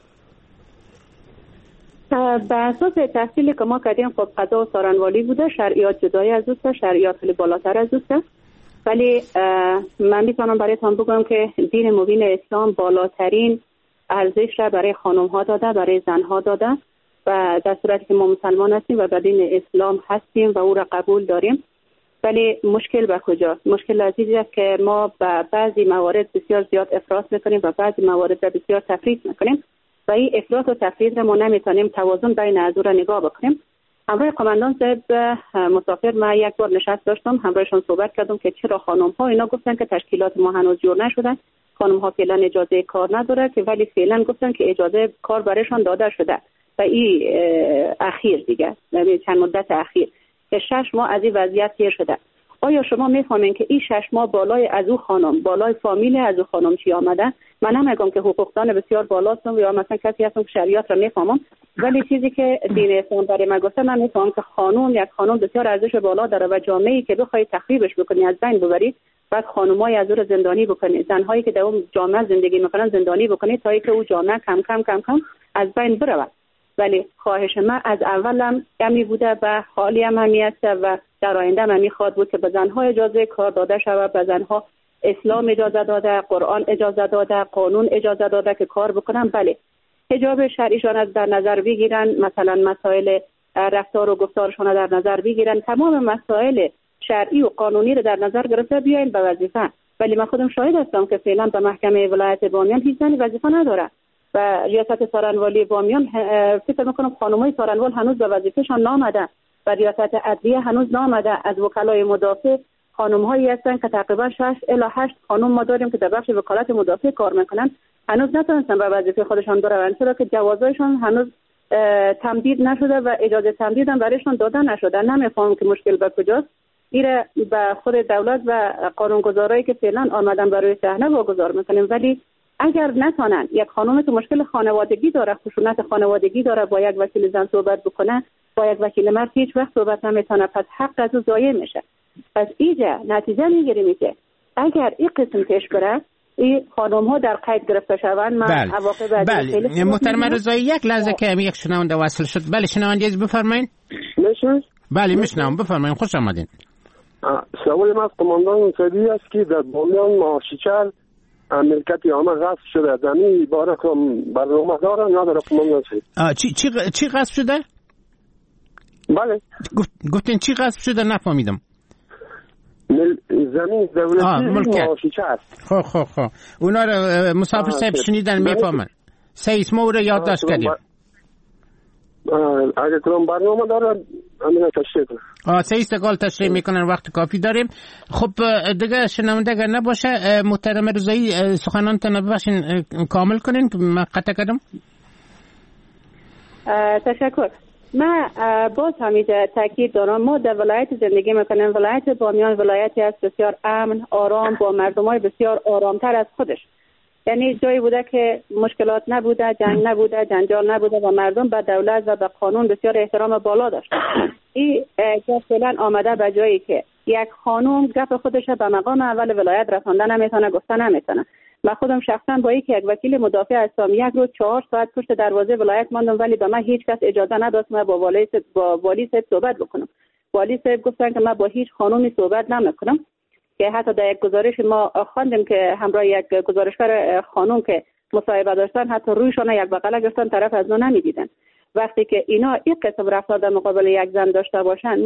به اساس تحصیلی که ما کردیم خب قضا و سارنوالی بوده، شرعیات جدایی از اوست، شرعیات خیلی بالاتر از اوست، ولی من میتونم برایتان بگم که دین مبین اسلام بالاترین ارزش را برای خانم ها داده، برای زن ها داده، و در صورتی که ما مسلمان هستیم و به دین اسلام هستیم و او را قبول داریم. ولی مشکل به کجاست؟ مشکل از این است که ما به بعضی موارد بسیار زیاد افراط میکنیم و بعضی موارد را بسیار تفریط میکنیم و این افراط و تفریط را ما نمیتونیم توازن بین از او را نگاه بکنیم. همراه قماندان صاحب مسافر ما یک بار نشست داشتم، همراهشون صحبت کردم که چرا خانم ها اینا گفتن که تشکیلات ما هنوز جور نشدن، خانم ها فعلا اجازه کار نداره، که ولی فعلا گفتن که اجازه کار برایشان داده شده و این اخیر دیگه چند مدت اخیر که 6 ماه از این وضعیت گیر شده. آیا شما میفهمین که این 6 ماه بالای از او خانم، بالای فامیل از او خانم چی آمده؟ من نمیگم که حقوقدان بسیار بالاستم یا مثلا کسی هستم که شریعت را میفهمم، ولی چیزی که دین اسلام برای من گفته، من میفهمم که یک خانم بسیار ارزش بالا داره و جامعه‌ای که بخوای تخریبش بکنی، از بین ببری، بعد خانمای از او را زندانی بکنی، زنهایی که در اون جامعه زندگی میکنن زندانی بکنی تا اینکه او جامعه کم کم کم کم از بین بره. ولی خواهش من از اولم همی بوده و حالی هم همی است و در آینده هم میخواد بود که به زنها اجازه کار داده شود، به زنها اسلام اجازه داده، قرآن اجازه داده، قانون اجازه داده که کار بکنن. بله، حجاب شرعیشان از در نظر بگیرن، مثلا مسائل رفتار و گفتارشان در نظر بگیرن، تمام مسائل شرعی و قانونی رو در نظر گرفته بیاین به وظیفه. ولی من خودم شاهد هستم که فعلا به محکمه ولایت بامیان هیچ زنی وظیفه نداره و ریاست سارنوالی بامیان فکر میکنم خانمای سارنوال هنوز به وظیفهشان نامده و ریاست عدلیه هنوز نامده. از وکلای مدافع خانم‌هایی هستن که تقریبا 6 الی 8 خانم ما داریم که در بخش وکالت مدافع کار میکنن، هنوز نتونستن به وظیفه خودشان برن، چرا که جوازایشان هنوز تمدید نشده و اجازه تمدید هم برایشان داده نشده. نمیفهمم که مشکل به کجاست. ایره به خود دولت و قانونگذارایی که فعلا آمدن برای صحنه واگذار میکنیم. ولی اگر نتونن، یک خانم تو مشکل خانوادگی داره، خشونت خانوادگی داره، با یک وکیل زن صحبت بکنه، با یک وکیل مرد هیچ وقت صحبت نمیتونه، پس حق از او ضایع میشه. پس اینجا نتیجه میگیریم که اگر این قسم پیش بره، این خانم ها در قید گرفته شوند. من عواقب بله محترم رضایی، یک لحظه که یک شنونده وصل شد. بله شنونده بفرمایید. بله میشنوم، بفرمایید، خوش آمدین. سوال من از قماندان سیدی است که در بامیان ماشیچل ملکتی آمه غصب شده، دمی باره کم برنامه داره نداره قماندان سیدی؟ چی غصب شده؟ بله گفتین چی غصب شده؟ نفهمیدم. زمین دولتی ماشیچه است. خب اونا رو مسافر صاحب شنیدن میفهمن. سه اسم او رو یادداشت کردیم. اگه کنم برنامه داره همین تشریح کنم. سه استقال تشریح میکنن، وقت کافی داریم. خب دیگه شنونده اگر نباشه محترم رضایی سخنانتون ببخشین کامل کنین که من قطع کردم. تشکر. من باز همینجا تاکید دارم، ما در ولایت زندگی میکنیم. ولایت بامیان ولایتی است بسیار امن، آرام، با مردمای بسیار آرامتر از خودش. یعنی جایی بوده که مشکلات نبوده، جنگ نبوده، جنجال نبوده و مردم به دولت و به قانون بسیار احترام بالا داشتن. این جا فعلا آمده به جایی که یک خانم گپ خودش به مقام اول ولایت رسانده نمیتونه، گفته نمیتونه. من خودم شخصا با یک وکیل مدافع اسلامی یک روز 4 ساعت پشت دروازه ولایت ماندم، ولی به من هیچ کس اجازه نداد من با والی صاحب صحبت بکنم. والی صاحب گفتن که من با هیچ خانومی صحبت نمیکنم، که حتی در یک گزارش ما خواندیم که همراه یک گزارشگر خانم که مصاحبه داشتن حتی رویشون یک بغل گرفتن، طرف از ما نمیدیدن. وقتی که اینا این قسم رفتار در مقابل یک زن داشته باشن،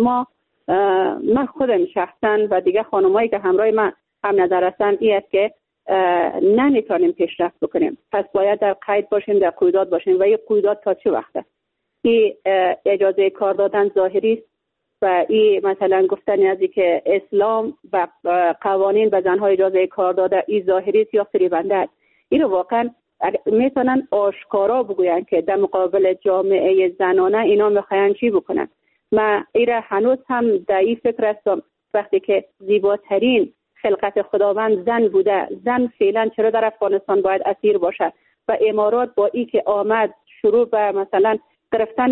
من خودم شخصا و دیگه خانمایی که همراه من هم نظر هستن این است که نمیتونیم پیشرفت بکنیم. پس باید در قید باشیم، در قیودات باشیم. و این قیودات تا چه وقته؟ این اجازه کار دادن ظاهری است و این مثلا گفتن از که اسلام و قوانین به زنها اجازه کار داده این ظاهری است یا فریبنده است. این رو واقعا میتونن آشکارا بگوین که در مقابل جامعه زنانه اینا میخواین چی بکنن. من این هنوز هم در این فکر هستم وقتی که زیباترین خلقت خداوند زن بوده، زن فعلا چرا در افغانستان باید اسیر باشه؟ و امارات با این که آمد شروع به مثلا گرفتن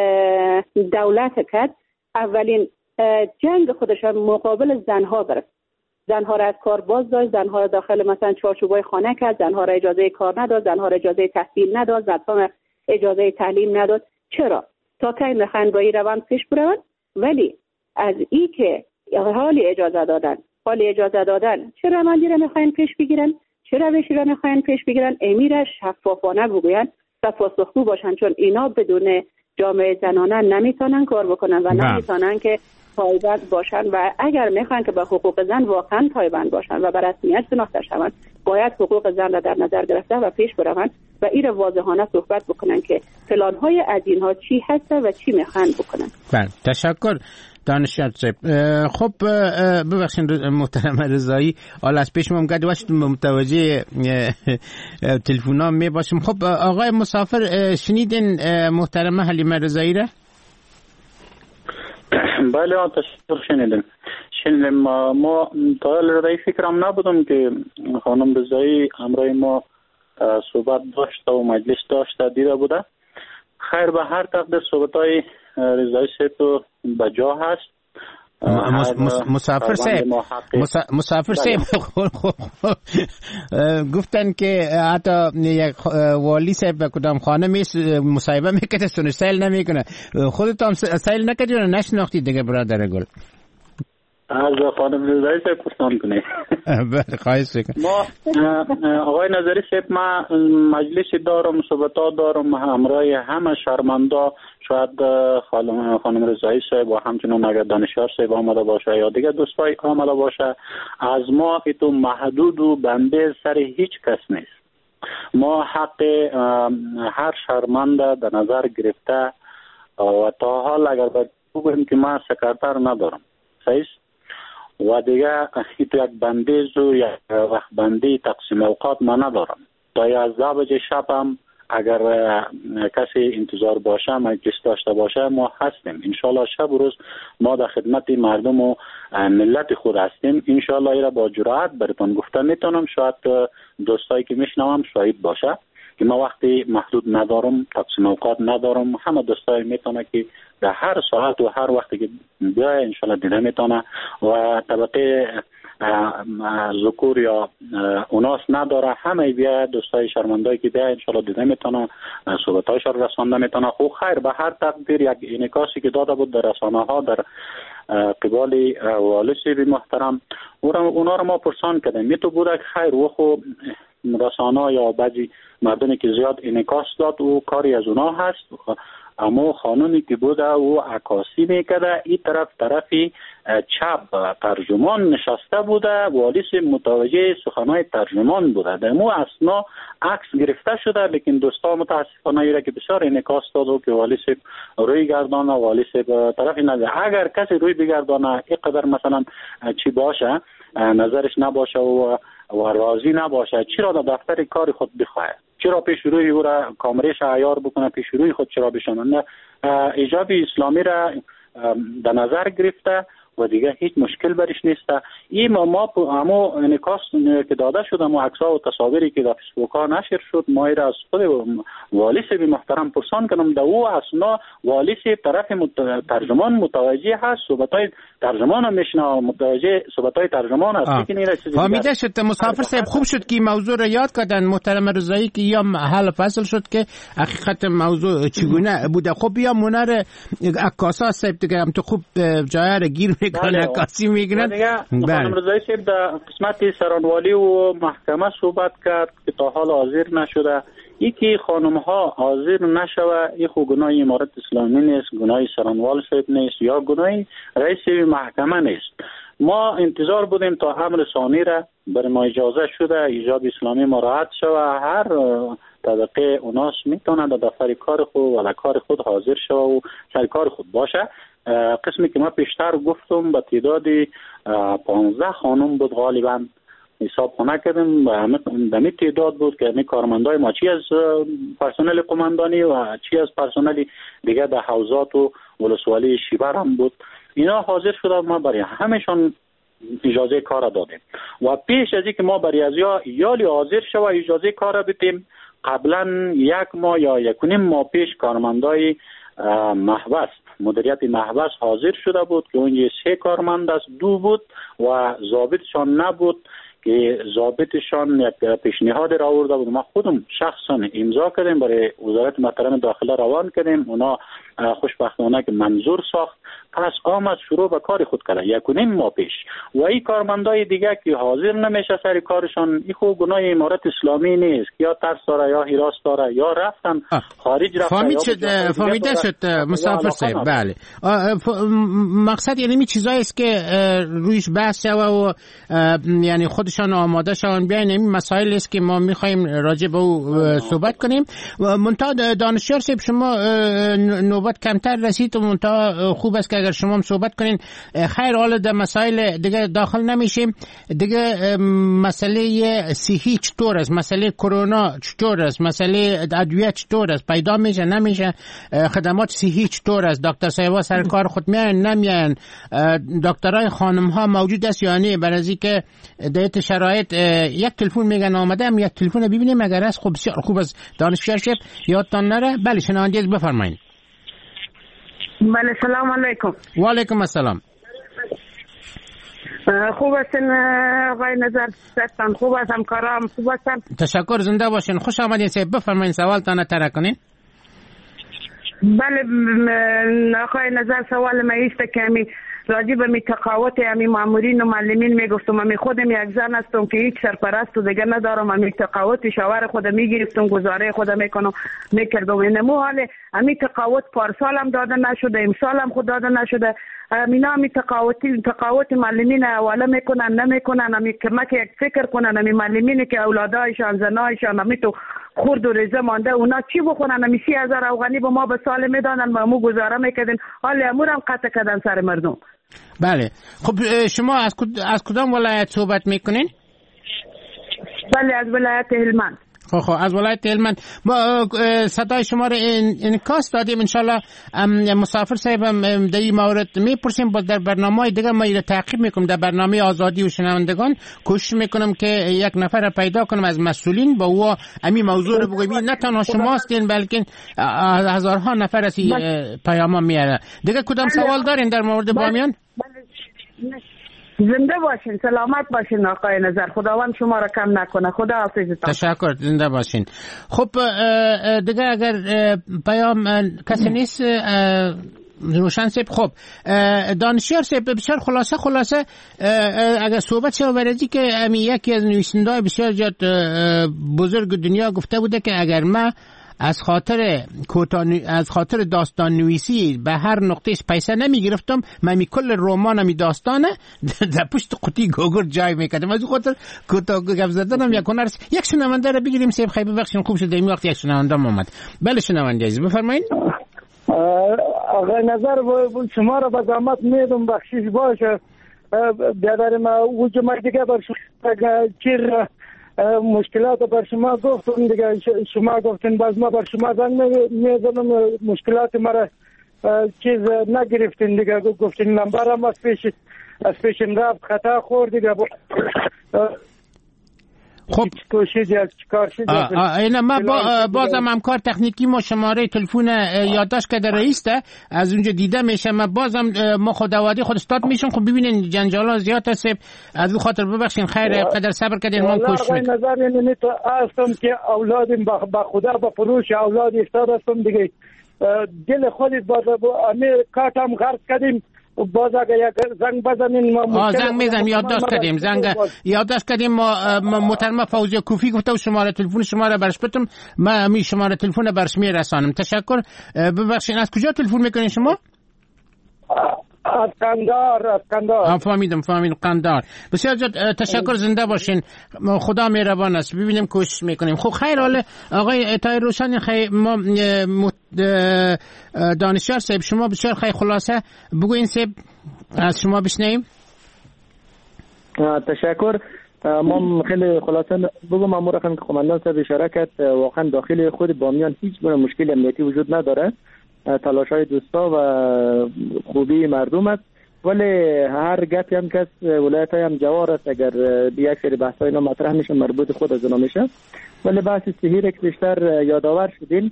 دولت کرد، اولین جنگ خودش مقابل زنها گرفت. زنها را از کار باز داشت، زنها را داخل مثلا چارچوبای خانه کرد، زنها را اجازه کار نداد، زنها را اجازه تحصیل نداد، زنها را اجازه تعلیم نداد. چرا؟ تا کی میخوان با این روند پیش برون؟ ولی از این که حالی اجازه دادن چه روندی را میخوان پیش بگیرن، چه روشی را میخوان پیش بگیرن، امیر شفافانه بگوین، صفاسخگو باشن، چون اینا بدون جامعه زنانه نمیتونن کار بکنن و نمیتونن که پایبند باشن. و اگر میخوان که به حقوق زن واقعا پایبند باشن و به رسمیت شناخته شوند، باید حقوق زن را در نظر گرفته و پیش بروند و این را واضحانه صحبت بکنن که پلان‌های از اینها چی هست و چی میخوان بکنن. بله، تشکر دانشیار صاحب. خب ببخشید محترم رضایی، حالا از پیش ما گفت وقت متوجه تلفن‌ها می باشیم. خب آقای مسافر شنیدین محترم حلیمه رضایی را؟ بله تشکر شنیدیم. ما تا الان فکرم نبودم که خانم رضایی همراه ما صحبت داشته و مجلس داشته دیده بوده. خیر به هر تقدیر صحبت‌های رضایی صاحب به جا هست. مسافر صاحب گفتن که حتی یک والی صاحب کدام خانه مصاحبه میکنه سونش سیل نمیکنه. خودت هم سیل نکردی و نشناختی دیگه برادر گل؟ از خانم رضایی صاحب پرسان کنی. بله خواهش میکنم. ما آقای نظری صاحب ما مجلس دارم، صحبتات دارم همراه همه شرمنده، شاید خانم رضایی صاحب و همچنان اگر دانشیار صاحب آمده باشه یا دیگه دوستای آمده باشه، از ما ایتو محدود و بنده سر هیچ کس نیست. ما حق هر شرمنده در نظر گرفته و تا حال اگر بگویم که ما سکرتر ندارم صحیح و دیگه ایتو یک بندیز و یک وقت بندی تقسیم اوقات ما ندارم. تا 11 بجه شب هم اگر کسی انتظار باشه مجلس داشته باشه ما هستیم. انشالله شب و روز ما در خدمت مردم و ملت خود هستیم. انشالله ایره با جرأت براتون گفته میتونم، شاید دوستایی که میشنوم شاهد باشه که ما وقتی محدود ندارم، تقسیم اوقات ندارم. همه دوستای میتونه که در هر ساعت و هر وقتی که بیای انشالله دیده میتونه و طبقه ذکور یا اوناس نداره. همه بیا دوستای شرمندایی که بیا انشالله دیده میتونه، صحبتایش رو رسانده میتونه. خوب خیر به هر تقدیر یک انعکاسی که داده بود در رسانه ها در قبال والسی بی محترم اونا رو ما پرسان کردیم. می تو بوده که خیر و خو رسانه یا بعضی مردمی که زیاد انعکاس داد و کاری از اونا هست اما خانومی که بوده او عکاسی میکرده، این طرف چپ ترجمان نشسته بوده، والی صاحب متوجه سخنهای ترجمان بوده. در مو اسنا عکس گرفته شده، لیکن دوستا متاسفانه ایره که بسیار انعکاس داده که والی صاحب روی گردانه، والی صاحب طرفی نده. اگر کسی روی بگردانه اینقدر مثلا چی باشه، نظرش نباشه و راضی نباشه، چرا در دفتر کار خود بخواه؟ چرا پیش روی او را کامرش عیار بکنه، پیش روی خود چرا بشنه؟ ایجاب اسلامی را در نظر گرفته و دیگه هیچ مشکل برش نیست. این ما اما انعکاس که داده شد، اما عکس‌ها و تصاویری که در فیسبوک ها نشر شد، ما را از خود والی صاحب محترم پرسان کنم. در او اصلا والی صاحب طرف ترجمان متوجه هست، صحبت‌های ترجمان هم میشنه، متوجه صحبت‌های ترجمان هست. فهمیده شد مسافر صاحب. خوب شد که موضوع را یاد کردن محترم رضایی که یا حل فصل شد که حقیقت موضوع چگونه بوده. خب یا منر عکاسا صاحب دیگه هم تو خوب جای را گیر میکنه، عکاسی میگیرن. خانم رضایی صاحب در قسمت سرانوالی و محکمه صحبت کرد که تا حال حاضر نشده. یکی خانم ها حاضر نشوه، این خو گناه امارت اسلامی نیست، گناه سرانوال صاحب نیست یا گناه رئیس محکمه نیست. ما انتظار بودیم تا امر ثانی را بر ما اجازه شده، ایجاب اسلامی مراعات شوه، هر طبقه اوناس میتونه در دفتر کار خود و در کار خود حاضر شوه و سر کار خود باشه. قسمی که ما پیشتر گفتم به تعداد 15 خانم بود غالبا حساب خانه کردیم، دمی تعداد بود که کارمندای ما چی از پرسنل قماندانی و چی از پرسنل دیگه در حوزات و ولسوالی شیبر هم بود. اینا حاضر شدن، ما برای همشان اجازه کار دادیم و پیش از اینکه ما برای ازیا یالی حاضر شو اجازه کار بدیم، قبلا 1 ماه یا 1.5 ماه پیش کارمندای محبس، مدیریت محبس حاضر شده بود که اونجا 3 کارمند است، 2 بود و ضابطشان نبود که ضابطشان یک پیشنهاد را آورده بود. ما خودم شخصا امضا کردیم، برای وزارت محترم داخله روان کردیم، اونا خوشبختانه که منظور ساخت، پس آمد شروع به کار خود کرده 1.5 ماه پیش. و این کارمندای دیگه که حاضر نمیشه سر کارشان، این خود گناه امارت اسلامی نیست، یا ترس داره یا هراس داره یا رفتن خارج رفتن. فهمیده شد مسافر صاحب. بله، مقصد یعنی این چیزایی است که رویش بحث شوه و یعنی خودشان آماده شون بیاین. این مسائل است که ما میخوایم راجع به او صحبت کنیم. منتها دانشیار صاحب شما نوبت کمتر رسید و منتها خوب است که اگر شما هم صحبت کنین. خیر، حالا در مسائل دیگه داخل نمیشیم. دیگه مسئله صحی چطور است؟ مسئله کرونا چطور است؟ مسئله ادویه چطور است؟ پیدا میشه نمیشه؟ خدمات صحی چطور است؟ دکتر صاحبا سر کار خود میان نمیان؟ دکترای خانم ها موجود است یا نه؟ برای اینکه در شرایط یک تلفن میگن آمدم، یک تلفن ببینیم اگر است. خب بسیار خوب است دانشیار صاحب، یادتان نره. بله شنونده بفرمایید. بله سلام علیکم. و علیکم السلام. خوب هستین آقای نظر ستان؟ خوب هستم، همکارام خوب هستن؟ تشکر، زنده باشین، خوش آمدین. صاحب بفرمایید سوالتان طرح کنین. بله آقای نظر سوال ما است که راجع به تقاوت امی مامورین و معلمین میگفتم. امی خودم یک زن هستم که هیچ سرپرست و دیگه ندارم. امی تقاوت شوهر خودم میگرفتم، گزاره خودم میکردم. اینمو حال امی تقاوت پارسال هم داده نشده، امسال هم خود داده نشده. اینا امی تقاوت معلمین حواله میکنن نمیکنن. امی کمک یک فکر کنن. امی معلمین که اولادایشان زنایشان امی تو خورد و ریزه مانده، اونا چی بخونن؟ امی 30,000 افغانی به ما به سال میدادن، ما مو گزاره میکردیم. حال امور هم قطع کردن سر مردم. بله، خب شما از کدام ولایت صحبت میکنین؟ بله از ولایت هلمند. خب از ولایت هلمند. ما صدای شما رو انعکاس دادیم. انشالله مسافر صاحب در این مورد میپرسیم، باز در برنامه دیگه ما رو تعقیب میکنم. در برنامه آزادی و شنوندگان کوشش میکنم که یک نفر رو پیدا کنم از مسئولین با او امی موضوع رو بگویم. نه تنها شما هستین بلکه هزارها نفر از پیام میاره. دیگه کدام سوال دارین در مورد بامیان؟ زنده باشین، سلامت باشین آقای نظر. خداوند شما را کم نکنه. خدا حافظتان. تشکر، زنده باشین. خب دیگه اگر پیام کسی نیست روشن صاحب. خب دانشیار صاحب بسیار خلاصه اگر صحبت شد برای که یکی از نویسنده‌های بسیار جد بزرگ دنیا گفته بوده که اگر ما از خاطر داستان نویسی به هر نقطهش پیسه نمی گرفتم، من کل رمان داستانه در پشت قوطی گوگل جای میکردم. از خاطر کوتاه گپ زدنم یک شنونده رو بگیریم. سیب خیلی ببخشید خوب شد این وقت یک شنونده اومد. بله شنونده عزیز بفرمایید. آقای نظر شما رو به زحمت میدم بخشش باشه. بیادر ما وجود دیگه بر شما مشکلات بر شما گفتم دیگه، شما گفتین باز ما بر شما زنگ میزنم مشکلات مرا چیز نگرفتین دیگه، گفتین نمبرم از پیشم رفت خطا خورد دیگه. خب اینا ما بازم همکار تکنیکی ما شماره تلفن یادداشت کرده رئیس ده از اونجا دیده میشه. ما بازم ما خودآوردی خود استاد میشم. خب ببینین جنجالا زیاد هست، از اون خاطر ببخشین. خیر قدر صبر کردین ما کوشش میکنیم. نظر یعنی تو هستم که اولادم با خدا با فروش اولاد افتاد هستم دیگه. دل خودت با امیر کاتم غرق کردیم. باز اگه یک زنگ بزنین ما زنگ میزنیم. یادداشت کردیم ما محترم فوزیه کوفی گفته و شماره تلفن شما را برش بتم، من می شماره تلفن برش میرسانم. تشکر. ببخشید از کجا تلفن میکنین شما؟ از قندار. فهمیدم قندار. بسیار تشکر. زنده باشین. خدا مهربان است. ببینیم کوشش میکنیم. خب خیر. حالا آقای طاهر روشن خیر ما دانشیار صاحب شما بسیار خیر خلاصه بگوین صاحب از شما بشنیم. تشکر. ما خیلی خلاصه بگم امور رقم که قماندان صاحب اشاره کرد، واقعا داخل خود بامیان هیچ گونه مشکل امنیتی وجود نداره. تلاش‌های دوستا و خوبی مردم است، ولی هر گپی هم که ولایت‌های هم جوار است اگر یک سری بحث‌های اینا مطرح میشه مربوط خود از اونا میشه. ولی بحث صحیح که بیشتر یادآور شدین،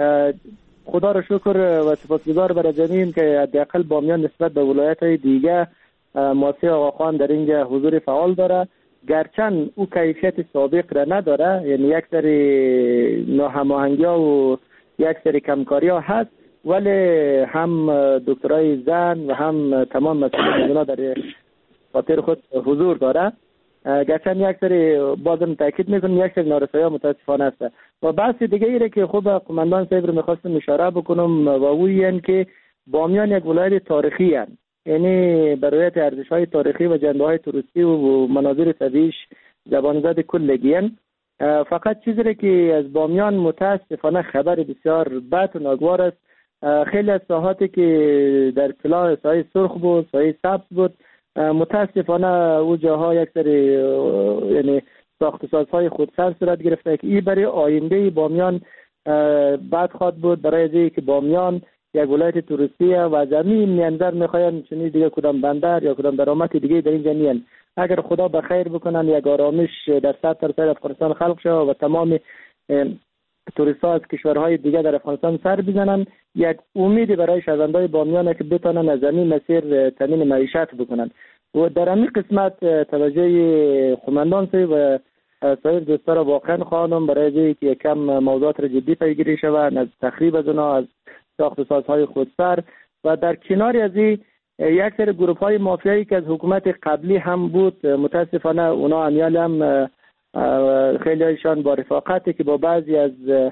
خدا را شکر و سپاسگزار برای جمعیم که حداقل بامیان نسبت به ولایت‌های دیگه مؤسسه آقاخان در اینجا حضور فعال داره، گرچند او کیفیت سابق را نداره، یعنی یک سری ناهماهنگی‌ها و یک سری کمکاری‌ها هست، ولی هم دکترای زن و هم تمام مسئولین در خاطر خود حضور داره. گرچند یک سری بازم تاکید میکنم یک سری نارسایی‌ها متاسفانه است. و بحث دیگه ایره که خوب قماندان صاحب رو میخواستم اشاره بکنم و اون این که بامیان یک ولایت تاریخی هست، یعنی برای ارزش‌های تاریخی و جنبه‌های توریستی و مناظر طبیعیش زبانزد کلگی هست. فقط چیزی که از بامیان متاسفانه خبر بسیار بد و ناگوار است. خیلی از ساحاتی که در اطلاع سایه سرخ بود، سایه سبز بود، متاسفانه او جاها یک سری یعنی ساخت‌وسازهای خودسر صورت گرفته که این برای آینده بامیان بد خواهد بود، برای اینکه بامیان یک ولایت توریستی و زمین میانزر میخواین چنین دیگه کدام بندر یا کدام درآمد دیگه در اینجا نیست. اگر خدا بخیر بکنن یک آرامش در 100% افغانستان خلق شه و تمام توریست‌ها از کشورهای دیگه در افغانستان سر بزنن، یک امیدی برای شهروندان بامیان که بتونن از این مسیر تامین معیشت بکنن. و در این قسمت توجه قماندان و سایر دوستا را واقعا خواهیم برای اینکه یکم موضوعات را جدی پیگیری شود، از تخریب از اونها، از ساخت و سازهای خودسر و در کنار از این یک سری گروه‌های مافیایی که از حکومت قبلی هم بود، متاسفانه اونا امیال هم خیلی هایشان با رفاقتی که با بعضی از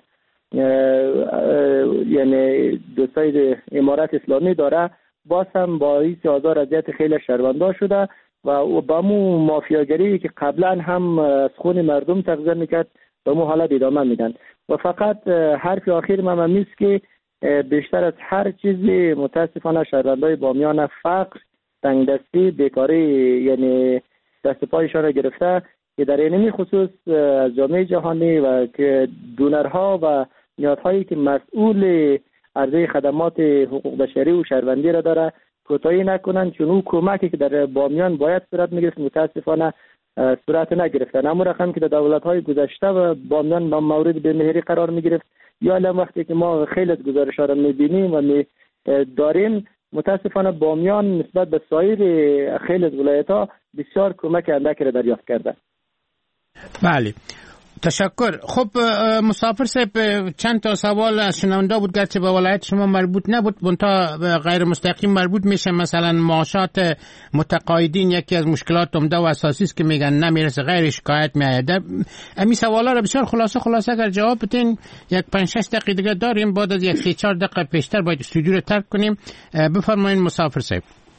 یعنی دوستای امارت اسلامی داره، باز هم باعث آزار اذیت خیلی شهروندان شده و با مو مافیاگری که قبلا هم از خون مردم تغذیه میکرد به مو حالت ادامه میدن. و فقط حرف آخر من میست که بیشتر از هر چیزی متاسفانه شهروندان بامیان فقر، تنگدستی، بیکاری یعنی دست پایشان را گرفته که در این خصوص از جامعه جهانی و که دونرها و نهادهایی که مسئول عرضه خدمات حقوق بشری و شهروندی را داره کوتاهی نکنند، چون اون کمکی که در بامیان باید صورت میگرفت متاسفانه صورت نگرفتن. اما رقم که در دولت‌های گذشته و بامیان با مورد به مهری قرار میگرفت، یا الان وقتی که ما خیلی از گزارش‌ها را میبینیم و داریم، متاسفانه بامیان نسبت به سایر خیلی از ولایت‌ها بسیار کمک اندکی را دریافت کرده. بله تشکر. خب مسافر صاحب چند تا سوال از شنونده بود گرچه به ولایت شما مربوط نبود منتها غیر مستقیم مربوط میشه. مثلا معاشات متقاعدین یکی از مشکلات عمده و اساسی است که میگن نمیرسه، غیر شکایت میاد. این سوالا رو بسیار خلاصه اگر جواب بدین یک 5-6 دقیقه دیگه داریم، بعد از یک 3-4 دقیقه پیشتر باید استودیو رو ترک کنیم. بفرمایید مسافر صاحب.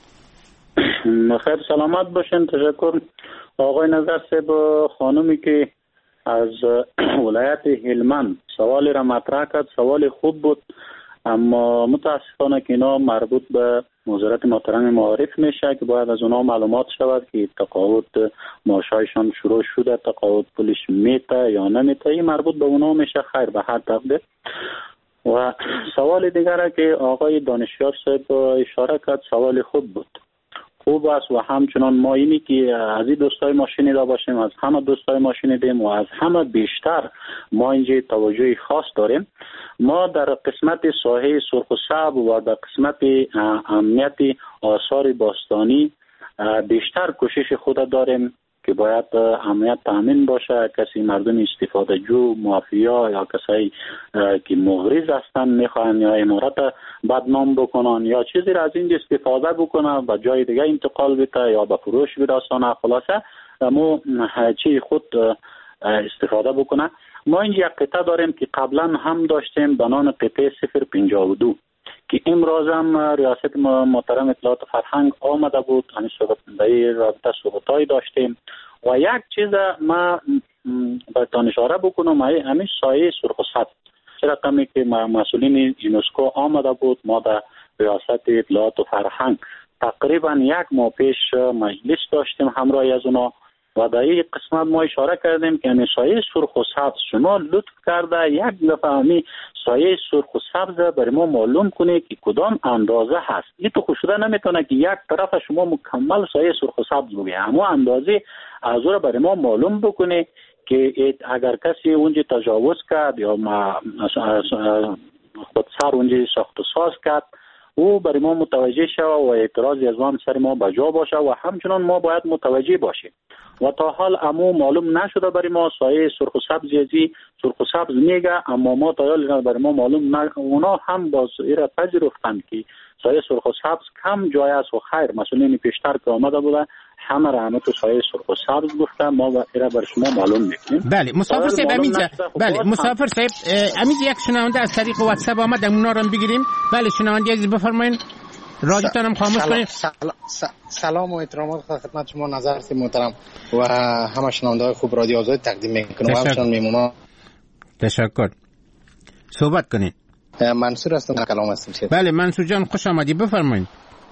خیر سلامت باشین. تشکر آقای نظر صاحب. خانومی که از ولایت هلمند سوالی را مطرح کرد، سوال خوب بود، اما متاسفانه که اینا مربوط به وزارت محترم معارف میشه که باید از اونا معلومات شود که تقاعد معاشایشان شروع شده، تقاعد پولش میته یا نمیته. این مربوط به اونا میشه. خیر به هر تقدیر. و سوال دیگر که آقای دانشیار صاحب اشاره کرد سوال خوب بود، خوب است و همچنان ما اینی که از این دوستای ما شنیده باشیم، از همه دوستای ما شنیدیم و از همه بیشتر ما اینجا توجه خاص داریم. ما در قسمت ساحه سرخ و سبز و در قسمت امنیت آثار باستانی بیشتر کوشش خود داریم که باید امنیت تامین باشه. کسی مردم استفاده جو، مافیا یا کسایی که مغرض هستن میخوان یا امارات بدنام بکنن یا چیزی را از این استفاده بکنن و جای دیگه انتقال بده یا به فروش برسانه، خلاصه مو چی خود استفاده بکنه. ما اینجا یک قطعه داریم که قبلا هم داشتیم به نام قطعه 052 که امروز هم ریاست محترم اطلاعات فرهنگ آمده بود. همین رابطه صحبتایی داشتیم و یک چیز ما بهتان اشاره بکنم، همین سایه سرخ و سبز چه رقمی که مسئولین یونسکو آمده بود. ما در ریاست اطلاعات و فرهنگ تقریبا یک ماه پیش مجلس داشتیم همراه از اونا و در این قسمت ما اشاره کردیم که همین سایه سرخ و سبز شما لطف کرده یک دفعه همین سایه سرخ و سبز برای ما معلوم کنه که کدام اندازه هست. این تو خوش شده نمیتونه که یک طرف شما مکمل سایه سرخ و سبز بگه، اما اندازه از اون برای ما معلوم بکنه که اگر کسی اونجا تجاوز کرد یا خود سر اونجا ساخت و ساز کرد او برای ما متوجه شود و اعتراضی از ما سر ما بجا باشه و همچنان ما باید متوجه باشیم. و تا حال امو معلوم نشده برای ما سایه سرخ و سبز یزی سرخ و سبز میگه، اما ما تا حال برای ما معلوم نه. اونا هم باز ایره پذیرفتند که سایه سرخ و سبز کم جای است و خیر مسئولین پیشتر که آمده بوده همه را تو سایه سرخ و سبز گفتن. ما ایره برای شما معلوم میکنیم. بله مسافر صاحب امیزه. بله مسافر صاحب امیز یک شنونده از طریق واتساپ آمد، اونا رو بگیریم. بله شنونده عزیز بفرمایید، رادیوتون هم خاموش کنید. سلام و احترامات خدمت شما نظر محترم و همه شنونده‌های خوب رادیو آزاد تقدیم میکنم. همچنان میمونم. تشکر. صحبت کنید. منصور هستم، کلام هستم. بله منصور جان خوش آمدی، بفرمایید.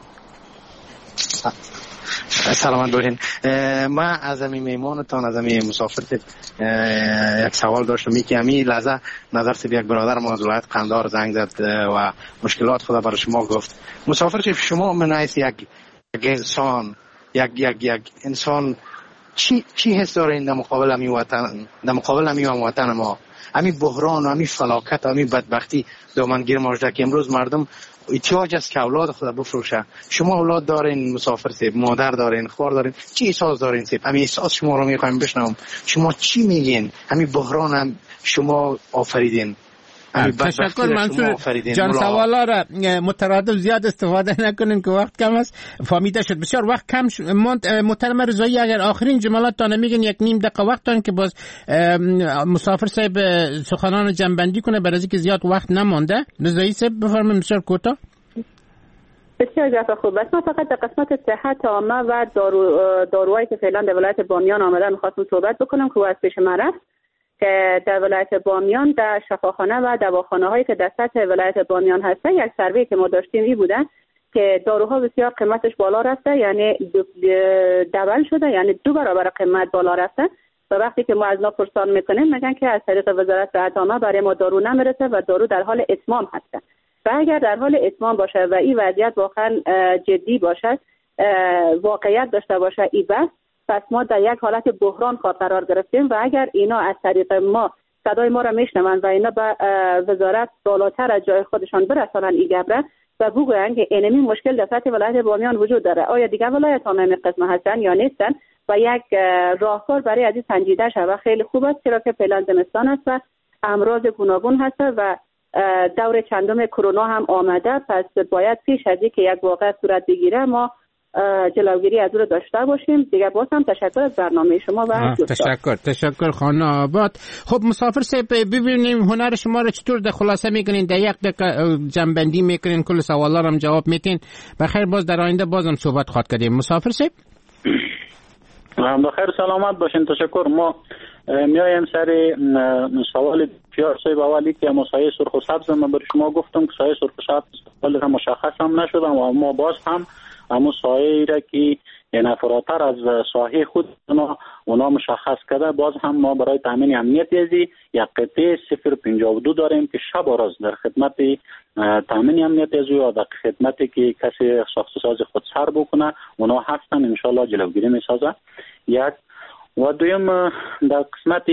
سلامت باشین. من از همین میمانتان از همین مسافرت یک سوال داشتم که همین لحظه نظر سب یک برادر ما از ولایت قندهار زنگ زد و مشکلات خدا برای شما گفت. مسافر شما من حیث یک انسان یک انسان چی حس دارین در مقابل همین وطن، در مقابل همین وطن ما، همین بحران و همین فلاکت و همین بدبختی دامنگیر ما شده که امروز مردم احتیاج است که اولاد خود بفروشه. شما اولاد دارین مسافر سیب، مادر دارین، خوار دارین، چی احساس دارین سیب؟ همین احساس شما رو میخوایم بشنوم. شما چی میگین؟ همین بحران هم شما آفریدین. تشکر منصور جان. سوالا را مترادف زیاد استفاده نکنین که وقت کم است. فهمیده شد. بسیار وقت کم شد. محترم رضایی اگر آخرین جملات تان میگین یک نیم دقیقه وقت تان که باز مسافر صاحب سخنان جنبندی کنه برای اینکه زیاد وقت نمانده. رضایی صاحب بفرمایید بسیار کوتاه. بسیار جواب خوب است. ما فقط در قسمت صحت عامه و داروهایی که فعلا در ولایت بامیان آمدن می‌خواستم صحبت بکنم که از پیش من رفت که در ولایت بامیان در شفاخانه و دواخانه هایی که در سطح ولایت بامیان هسته یک سروی که ما داشتیم این بودن که داروها بسیار قیمتش بالا رفته، یعنی دبل شده، یعنی 2 برابر قیمت بالا رفته و وقتی که ما از پرسان میکنیم میگن که از طریق وزارت صحت عامه برای ما دارو نمیرسه و دارو در حال اتمام هسته و اگر در حال اتمام باشه و این وضعیت واقعا جدی باشه، واقعیت داشته باشه این بس، پس ما در یک حالت بحران قرار گرفتیم و اگر اینا از طریق ما صدای ما را میشنون و اینا به وزارت بالاتر از جای خودشان برسانن این گبره، و بگویند که اینمی مشکل در سطح ولایت بامیان وجود داره. آیا دیگر ولایت ها همین قسم هستن یا نیستن و یک راهکار برای از این سنجیده شود خیلی خوب است، چرا که فعلا زمستان است و امراض گوناگون هست و دور چندم کرونا هم آمده، پس باید پیش از اینکه یک واقعه صورت بگیره ما جلوگیری از اون داشته باشیم. دیگه باز هم تشکر از برنامه شما و تشکر خانم آباد. خب مسافر صاحب ببینیم هنر شما رو چطور در خلاصه میکنین، در یک دقیقه جنبندی میکنین، کل سوالا رو هم جواب میتین. بخیر باز در آینده بازم صحبت خواهد کردیم. مسافر صاحب بخیر سلامت باشین. تشکر. ما میایم سر سوال پیار صاحب اولی که سایه سرخ و سبز من برای شما گفتم که سایه سرخ و سبز را مشخص هم نشدم و ما باز هم اما سایه را که یعنی فراتر از ساحه خود اونا مشخص کرده، باز هم ما برای تامین امنیت ازی یک قطعه 052 داریم که شب و روز در خدمت تامین امنیت ازی و در خدمتی که کسی ساخت ساز خود سر بکنه اونا هستن، انشالله جلوگیری میسازه. یک و دویم در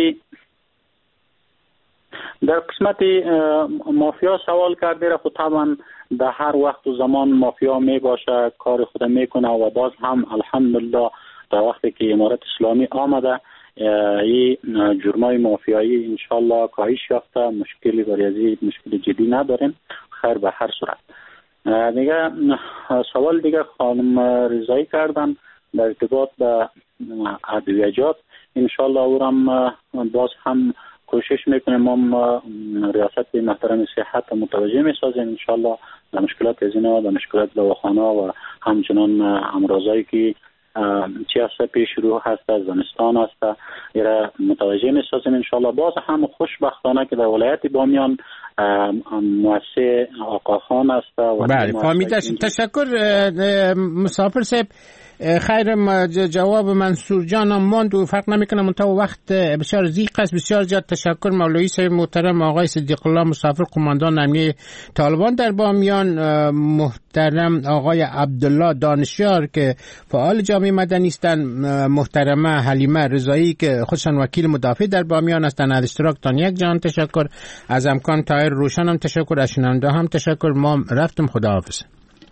قسمت مافیا سوال کرده را خود طبعا در هر وقت و زمان مافیا می باشه، کار خود میکنه و باز هم الحمدلله در وقتی که امارت اسلامی آمده این جرمای مافیایی انشالله کاهش یافته، مشکلی برای ازی مشکل جدی نداریم. خیر به هر صورت. دیگه سوال دیگه خانم رضایی کردن در ارتباط به ادویجات، انشالله او هم باز هم کوشش میکنیم ما ریاست محترم صحت متوجه میسازیم انشالله در مشکلات از اینا، در مشکلات دواخانه و همچنان امراضایی که چی هست پیش رو هست، زمستان هست، ایره متوجه میسازیم انشالله. باز هم خوشبختانه که در ولایت بامیان مؤسسه آقاخان هست و بله فهمیده. تشکر مسافر صاحب. خیر جواب منصور جان هم ماند و فرق نمیکنه منتها وقت بسیار ضیق است. بسیار زیاد تشکر مولوی صاحب محترم آقای صدیق الله مسافر قماندان امنیه طالبان در بامیان، محترم آقای عبدالله دانشیار که فعال جامعه مدنی هستند، محترمه حلیمه رضایی که خودشان وکیل مدافع در بامیان هستند. از اشتراکتان یک جان تشکر. از امکان طاهر روشن هم تشکر. از شنونده هم تشکر. ما رفتم. خداحافظ.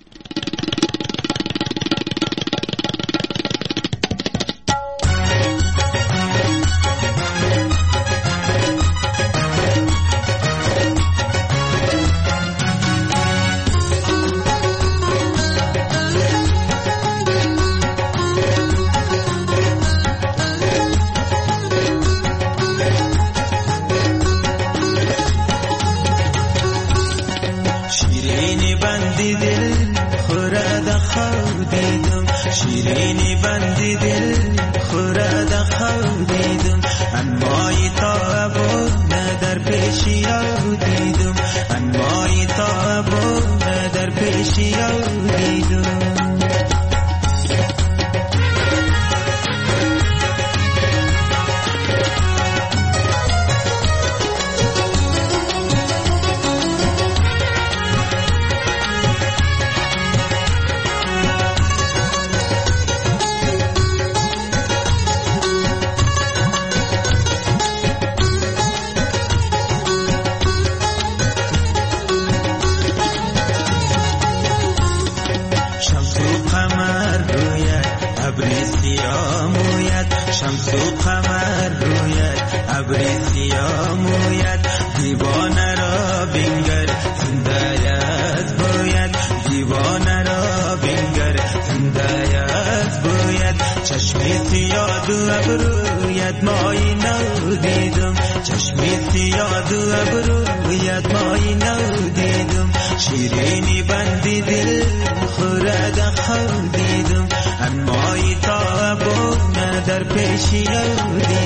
شیرینی بندی دل خورد خودیدم، انمایی تا در پیشی